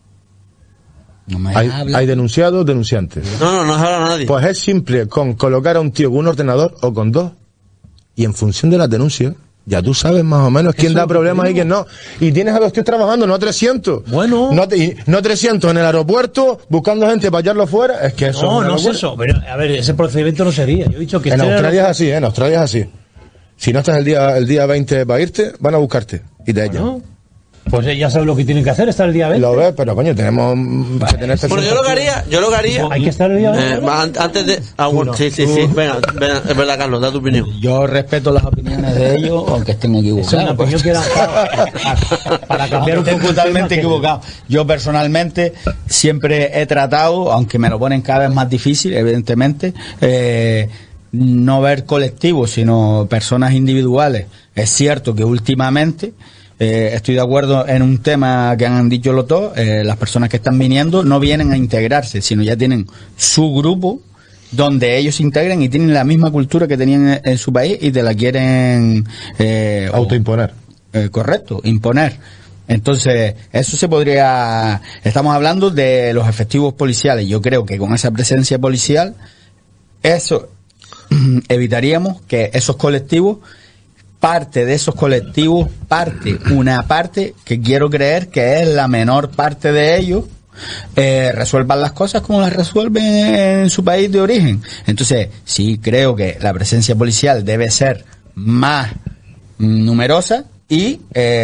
Hay denunciados, denunciantes. No habla nadie. Pues es simple, con colocar a un tío con un ordenador o con dos, y en función de las denuncias, ya tú sabes más o menos quién da problemas y quién no. Y tienes a 2 tíos trabajando, no 300. Bueno. No 300 en el aeropuerto, buscando gente para echarlo fuera, es que eso no es eso. Pero, a ver, ese procedimiento no sería. Yo he dicho que en Australia es así, en Australia es así. Si no estás el día 20 para irte, van a buscarte y te echan. Pues ya sabes lo que tienen que hacer, estar el día 20. Lo ves, pero coño, tenemos que tener... Bueno, yo lo que haría... Hay que estar el día 20. Antes de... bueno, sí. Venga, es verdad, Carlos, da tu opinión. Yo respeto las opiniones de ellos, aunque estén equivocados. Es una opinión que para cambiar un poco... totalmente equivocado. Yo personalmente siempre he tratado, aunque me lo ponen cada vez más difícil, evidentemente, no ver colectivos, sino personas individuales. Es cierto que últimamente... estoy de acuerdo en un tema que han dicho los dos, las personas que están viniendo no vienen a integrarse, sino ya tienen su grupo donde ellos se integran y tienen la misma cultura que tenían en su país y te la quieren autoimponer. Correcto, imponer. Entonces, eso se podría... Estamos hablando de los efectivos policiales. Yo creo que con esa presencia policial, eso evitaríamos que esos colectivos... Parte de esos colectivos, una parte que quiero creer que es la menor parte de ellos, resuelvan las cosas como las resuelven en su país de origen. Entonces, sí creo que la presencia policial debe ser más numerosa y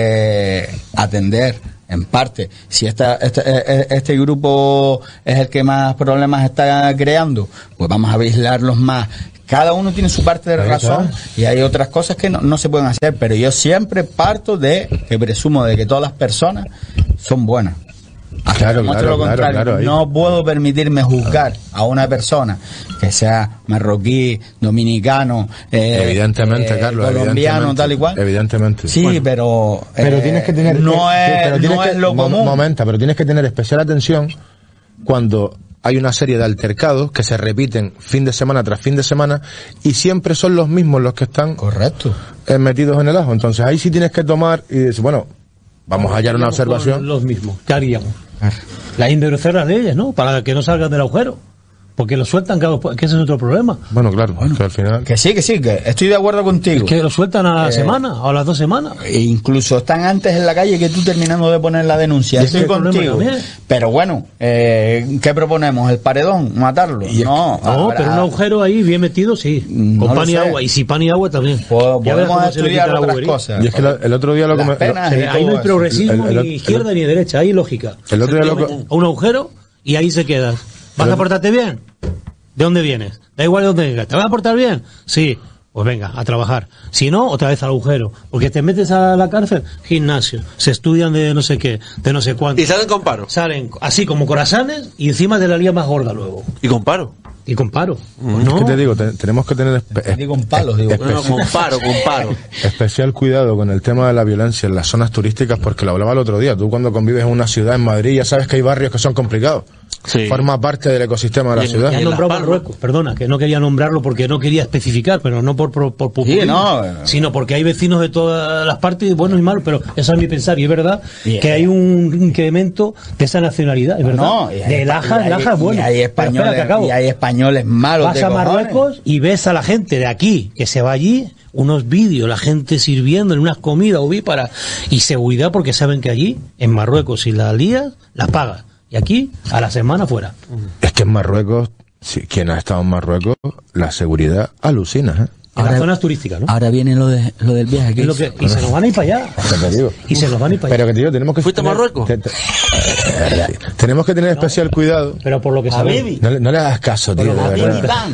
atender en parte. Si este grupo es el que más problemas está creando, pues vamos a vigilarlos más. Cada uno tiene su parte de razón y hay otras cosas que no se pueden hacer, pero yo siempre parto de que presumo de que todas las personas son buenas. Claro. No puedo permitirme juzgar a una persona que sea marroquí, dominicano, evidentemente, Carlos, colombiano, tal y cual. Evidentemente. Sí, bueno. pero tienes que tener no es lo común. Pero tienes que tener especial atención cuando hay una serie de altercados que se repiten fin de semana tras fin de semana y siempre son los mismos los que están metidos en el ajo. Entonces ahí sí tienes que tomar y decir, bueno, vamos a hallar una observación. Los mismos, ¿qué haríamos? Las endurecer las leyes, ¿no? Para que no salgan del agujero. Porque lo sueltan, que ese es otro problema. Bueno, claro, que al final... Que sí, que estoy de acuerdo contigo. Es que lo sueltan a la semana, o a las 2 semanas. E incluso están antes en la calle que tú terminando de poner la denuncia. Estoy contigo. Pero bueno, ¿qué proponemos? ¿El paredón? ¿Matarlo? No, pero un agujero ahí bien metido, sí. Con pan y agua. Y si pan y agua también. Podemos estudiar otras cosas. Y es que el otro día lo que ahí no hay progresismo, ni izquierda ni derecha, hay lógica. El otro día a un agujero y ahí se quedas. ¿Vas a portarte bien? ¿De dónde vienes? Da igual de dónde vengas. ¿Te vas a portar bien? Sí. Pues venga, a trabajar. Si no, otra vez al agujero. Porque te metes a la cárcel, gimnasio, se estudian de no sé qué, de no sé cuánto. Y salen con paro. Salen así como corazones y encima de la lía más gorda luego. ¿Y con paro? Y con paro. Es que te digo, tenemos que tener con palos, digo. Con paro. Especial cuidado con el tema de la violencia en las zonas turísticas, porque lo hablaba el otro día. Tú cuando convives en una ciudad, en Madrid, ya sabes que hay barrios que son complicados. Sí. Forma parte del ecosistema de la ciudad. Ya nombrado Marruecos, perdona, que no quería nombrarlo porque no quería especificar, pero no por populismo, sino porque hay vecinos de todas las partes, buenos y malos, pero eso es mi pensar, y es verdad que hay un incremento de esa nacionalidad, es verdad. De Laja es bueno. Y hay españoles malos. Vas a Marruecos y ves a la gente de aquí que se va allí, unos vídeos, la gente sirviendo en unas comidas ovíparas y seguridad, porque saben que allí, en Marruecos, si la lías, la pagas. Y aquí, a la semana fuera. Es que en Marruecos, quien ha estado en Marruecos, la seguridad alucina, En las zonas turísticas, ¿no? Ahora viene lo del viaje aquí. Y se nos van a ir para allá. Y se nos van a ir para allá. Pero que tío, tenemos que... ¿Fuiste a Marruecos? Tenemos que tener especial cuidado. Pero por lo que sabemos. No le hagas caso, tío, de verdad.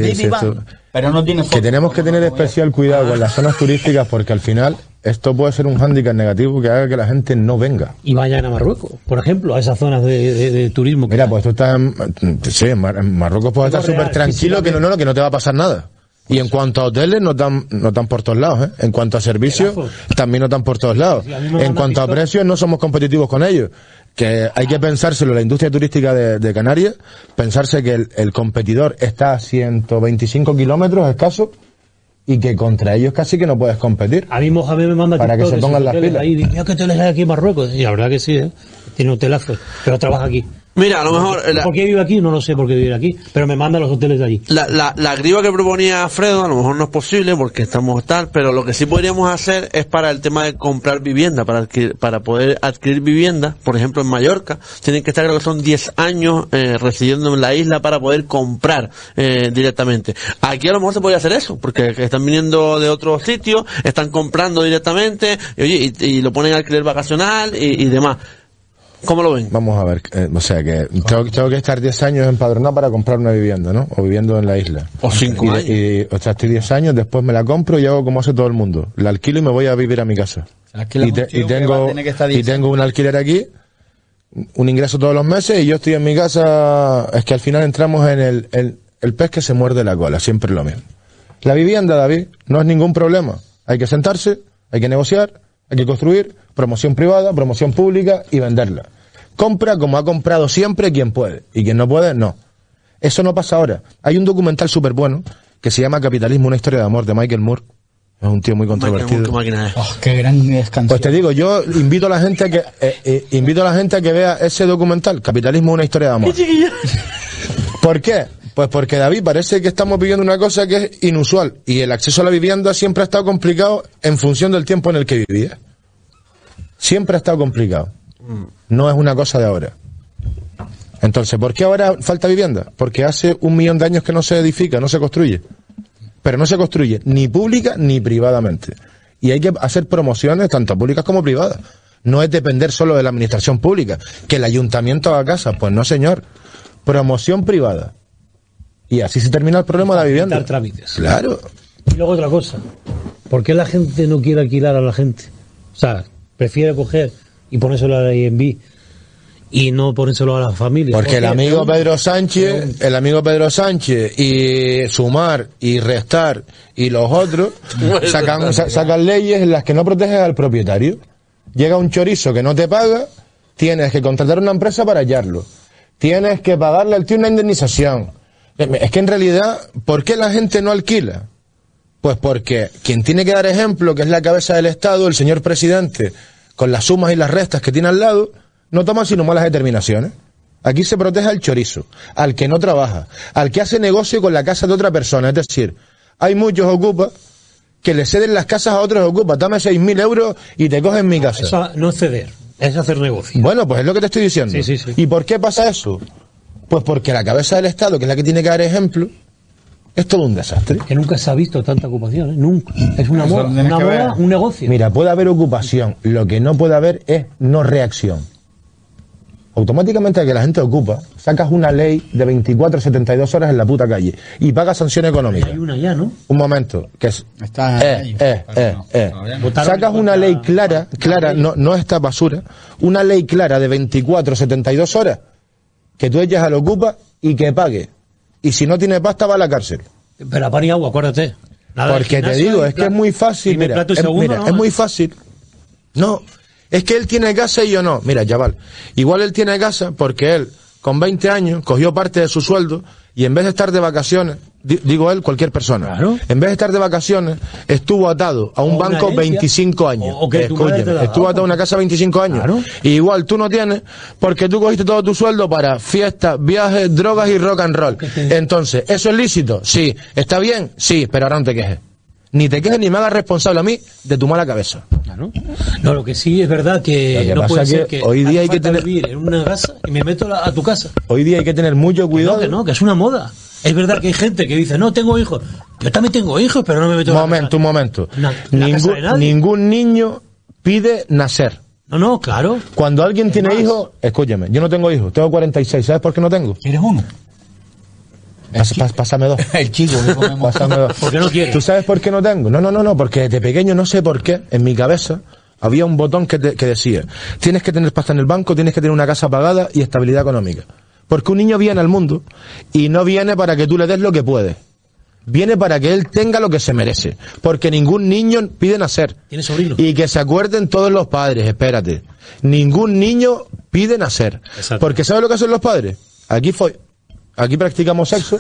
Pero no tiene foto. Que tenemos que tener especial cuidado con las zonas turísticas, porque al final esto puede ser un hándicap negativo que haga que la gente no venga. Y vayan a Marruecos, por ejemplo, a esas zonas de turismo. Mira, pues tú estás en Marruecos, puedes estar súper tranquilo, que no te va a pasar nada. Y en cuanto a hoteles, no están por todos lados, ¿eh? En cuanto a servicios, también no están por todos lados. En cuanto a precios, no somos competitivos con ellos. Que hay que pensárselo, la industria turística de Canarias, pensarse que el competidor está a 125 kilómetros escaso, y que contra ellos casi que no puedes competir. A mí Mohamed me manda para que se pongan las pilas. Ahí, mira que hoteles hay aquí en Marruecos. Y la verdad que sí, tiene hotelazos, pero trabaja aquí. Mira, a lo mejor... ¿Por qué vive aquí? No lo sé por qué vive aquí, pero me manda a los hoteles de allí. La criba que proponía Alfredo a lo mejor no es posible porque estamos tal, pero lo que sí podríamos hacer es para el tema de comprar vivienda, para poder adquirir vivienda, por ejemplo en Mallorca, tienen que estar, creo que son 10 años residiendo en la isla para poder comprar directamente. Aquí a lo mejor se podría hacer eso, porque están viniendo de otros sitios, están comprando directamente, y lo ponen en alquiler vacacional y demás. ¿Cómo lo ven? Vamos a ver, o sea que tengo que estar 10 años empadronado para comprar una vivienda, ¿no? O viviendo en la isla. O 5 años. O sea, estoy 10 años, después me la compro y hago como hace todo el mundo. La alquilo y me voy a vivir a mi casa. Y tengo un alquiler aquí, un ingreso todos los meses, y yo estoy en mi casa. Es que al final entramos en el pez que se muerde la cola, siempre lo mismo. La vivienda, David, no es ningún problema. Hay que sentarse, hay que negociar, hay que construir, promoción privada, promoción pública y venderla. Compra como ha comprado siempre quien puede, y quien no puede, no. Eso no pasa ahora. Hay un documental súper bueno que se llama Capitalismo, una historia de amor, de Michael Moore. Es un tío muy controvertido. Qué gran canción. Pues te digo, yo invito a la gente a que vea ese documental, Capitalismo, una historia de amor. ¿Por qué? Pues porque, David, parece que estamos viviendo una cosa que es inusual, y el acceso a la vivienda siempre ha estado complicado en función del tiempo en el que vivía. Siempre ha estado complicado. No es una cosa de ahora. Entonces, ¿por qué ahora falta vivienda? Porque hace 1.000.000 de años que no se edifica, no se construye. Pero no se construye ni pública ni privadamente. Y hay que hacer promociones tanto públicas como privadas. No es depender solo de la administración pública. Que el ayuntamiento haga casas. Pues no, señor. Promoción privada. Y así se termina el problema de la vivienda. Dar trámites. Claro. Y luego otra cosa. ¿Por qué la gente no quiere alquilar a la gente? O sea, prefiere coger y ponérselo a la Airbnb y no ponérselo a las familias. Porque el amigo Pedro Sánchez y Sumar y Restar y los otros sacan leyes en las que no protegen al propietario. Llega un chorizo que no te paga, tienes que contratar una empresa para hallarlo. Tienes que pagarle al tío una indemnización. Es que en realidad, ¿por qué la gente no alquila? Pues porque quien tiene que dar ejemplo, que es la cabeza del Estado, el señor presidente, con las sumas y las restas que tiene al lado, no toma sino malas determinaciones. Aquí se protege al chorizo, al que no trabaja, al que hace negocio con la casa de otra persona. Es decir, hay muchos ocupas que le ceden las casas a otros ocupas. Dame 6.000 euros y te cogen mi casa. Eso no es ceder, es hacer negocio. Bueno, pues es lo que te estoy diciendo. Sí. ¿Y por qué pasa eso? Pues porque la cabeza del Estado, que es la que tiene que dar ejemplo, es todo un desastre. Que nunca se ha visto tanta ocupación, ¿eh? Nunca. Es una moda, un negocio. Mira, puede haber ocupación, lo que no puede haber es no reacción. Automáticamente que la gente ocupa, sacas una ley de 24 72 horas en la puta calle y pagas sanción económica. Hay una ya, ¿no? Un momento, que es... Sacas una ley clara, no esta basura, una ley clara de 24 72 horas, que tú echas al ocupa y que pague. y si no tiene pasta va a la cárcel. Pero a pan y agua, acuérdate. Nada porque te digo, es que es muy fácil, mira, es muy fácil. No, es que él tiene casa y yo no. Mira, chaval, igual él tiene casa porque él, con 20 años, cogió parte de su sueldo y en vez de estar de vacaciones, digo él, cualquier persona, claro, en vez de estar de vacaciones, estuvo atado a un banco 25 años. Escúchame, estuvo atado a una casa 25 años. Claro. Y igual tú no tienes, porque tú cogiste todo tu sueldo para fiestas, viajes, drogas y rock and roll. Entonces, ¿eso es lícito? Sí. ¿Está bien? Sí, pero ahora no te quejes. Ni te quejes ni me hagas responsable a mí de tu mala cabeza. Claro. No, lo que sí es verdad que no puede ser que hoy día hay que tener vivir en una casa y me meto a tu casa. Hoy día hay que tener mucho cuidado. Que es una moda. Es verdad que hay gente que dice, no, tengo hijos. Yo también tengo hijos, pero no me meto un momento. Ningún niño pide nacer. No, claro. Cuando alguien tiene hijos, escúchame, yo no tengo hijos, tengo 46, ¿sabes por qué no tengo? ¿Eres uno? Pásame dos. El chico, pásame dos. ¿Por qué no quieres? ¿Tú sabes por qué no tengo? No, porque desde pequeño no sé por qué, en mi cabeza había un botón que decía, tienes que tener pasta en el banco, tienes que tener una casa pagada y estabilidad económica. Porque un niño viene al mundo y no viene para que tú le des lo que puede. Viene para que él tenga lo que se merece. Porque ningún niño pide nacer. ¿Tiene sobrino? Y que se acuerden todos los padres, espérate. Ningún niño pide nacer. Exacto. Porque ¿sabes lo que hacen los padres? Aquí practicamos sexo.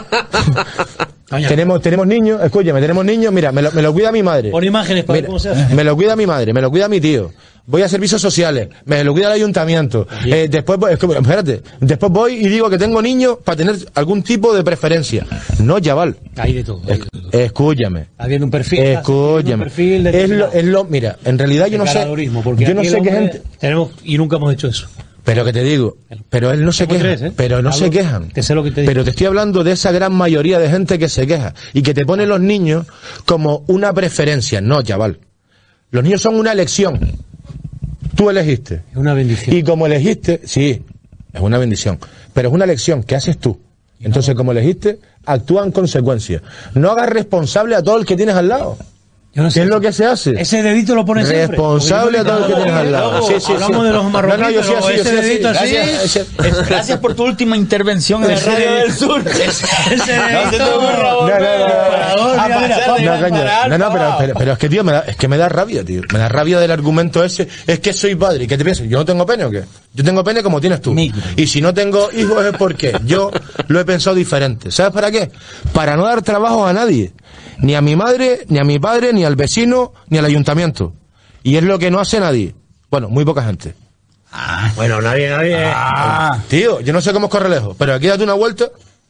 tenemos niños, escúchame, tenemos niños, mira, me lo cuida mi madre. Pon imágenes para ver cómo se hace. Me lo cuida mi madre, me lo cuida mi tío. Voy a servicios sociales, me lo cuida el ayuntamiento. Después voy y digo que tengo niños para tener algún tipo de preferencia. No, chaval. Hay de todo. Escúchame. Habiendo un perfil. Escúchame. Mira, en realidad yo no sé qué gente. Tenemos y nunca hemos hecho eso. Pero que te digo, pero él no se queja, pero no se quejan. Que sé lo que te digo. Pero te estoy hablando de esa gran mayoría de gente que se queja y que te pone los niños como una preferencia. No, chaval. Los niños son una elección. Tú elegiste. Es una bendición. Y como elegiste, sí, es una bendición. Pero es una elección que haces tú. Entonces, como elegiste, actúa en consecuencia. No hagas responsable a todo el que tienes al lado. Yo no sé. ¿Qué es lo que se hace? Ese dedito lo pones siempre. Responsable a todo el que tienes al lado. Sí. Hablamos de los marroquíes. Yo sí, ese dedito así. Gracias por tu última intervención en el Radio del Sur. Ese dedito. Pero es que, tío, me da rabia, tío. Me da rabia del argumento ese. Es que soy padre. ¿Y qué te piensas? ¿Yo no tengo pene o qué? Yo tengo pene como tienes tú. Y si no tengo hijos es porque yo lo he pensado diferente. ¿Sabes para qué? Para no dar trabajo a nadie. Ni a mi madre, ni a mi padre, ni al vecino, ni al ayuntamiento. Y es lo que no hace nadie. Bueno, muy poca gente. Bueno, nadie. Tío, yo no sé cómo es Corralejo, pero aquí date una vuelta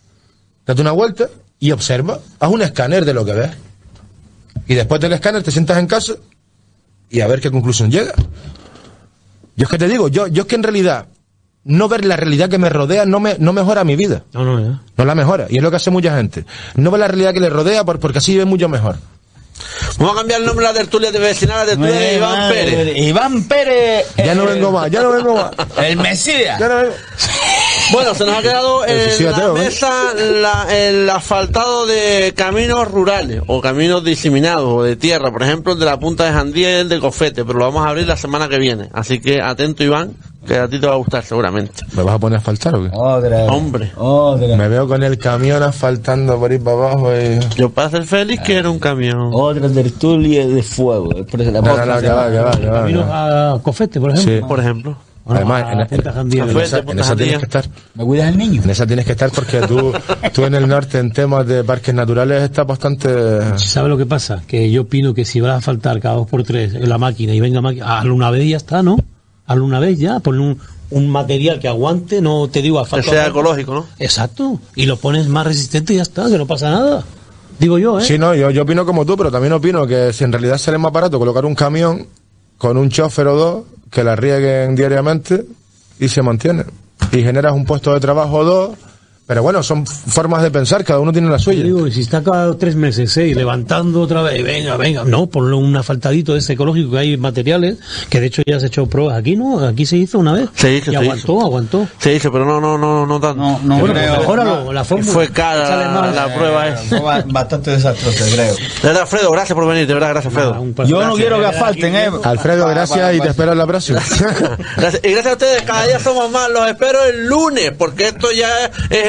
y observa. Haz un escáner de lo que ves. Y después del escáner te sientas en casa y a ver qué conclusión llega. Yo es que te digo, yo es que en realidad no ver la realidad que me rodea no mejora mi vida. No la mejora. Y es lo que hace mucha gente. No ver la realidad que le rodea porque así vive mucho mejor. Vamos a cambiar el nombre de la tertulia de vecinal a la tertulia de Iván Pérez. Iván Pérez. Ya no vengo más. El Mesías. Ya no vengo. Bueno, se nos ha quedado en la mesa el asfaltado de caminos rurales o caminos diseminados o de tierra, por ejemplo, el de la Punta de Jandía y el de Cofete, pero lo vamos a abrir la semana que viene. Así que atento, Iván, que a ti te va a gustar seguramente. ¿Me vas a poner a asfaltar o qué? Hombre. Me veo con el camión asfaltando por ir para abajo y... Yo para ser feliz quiero un camión. Otra tertulia de fuego. Que va. Caminos a Cofete, por ejemplo. Sí. Por ejemplo. Además, en esa tienes que estar. ¿Me cuidas el niño? En esa tienes que estar porque tú en el norte, en temas de parques naturales, estás bastante... ¿Sabes lo que pasa? Que yo opino que si vas a faltar cada 2x3 en la máquina y venga máquina, hazlo una vez y ya está, ¿no? Hazlo una vez ya, ponle un material que aguante, no te digo asfalto. Que sea ecológico, ¿no? Exacto. Y lo pones más resistente y ya está, que no pasa nada. Digo yo, ¿eh? Sí, no, yo opino como tú, pero también opino que si en realidad sale más barato colocar un camión con un chofer o dos que la rieguen diariamente y se mantiene. Y generas un puesto de trabajo o dos. Pero bueno, son formas de pensar, cada uno tiene la suya. Digo, y si está cada 3 meses, levantando otra vez, venga, no, ponle un asfaltadito de ese ecológico, que hay materiales, que de hecho ya se ha hecho pruebas aquí, ¿no? Aquí se hizo una vez. Se hizo, y aguantó. Se hizo, pero no tanto. No bueno, creo. Mejóralo, la fórmula. Fue cara la prueba esa. Fue bastante desastroso, creo. De verdad, Alfredo, gracias por venir, de verdad, gracias, Alfredo. Yo no quiero que asfalten, Alfredo, gracias y te espero en la próxima. Gracias. Y gracias a ustedes, cada día somos más, los espero el lunes, porque esto ya es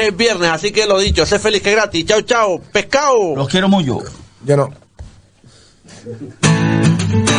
que es viernes, así que lo dicho, sé feliz que es gratis. Chao, chao, pescado. Los quiero mucho. Yo no.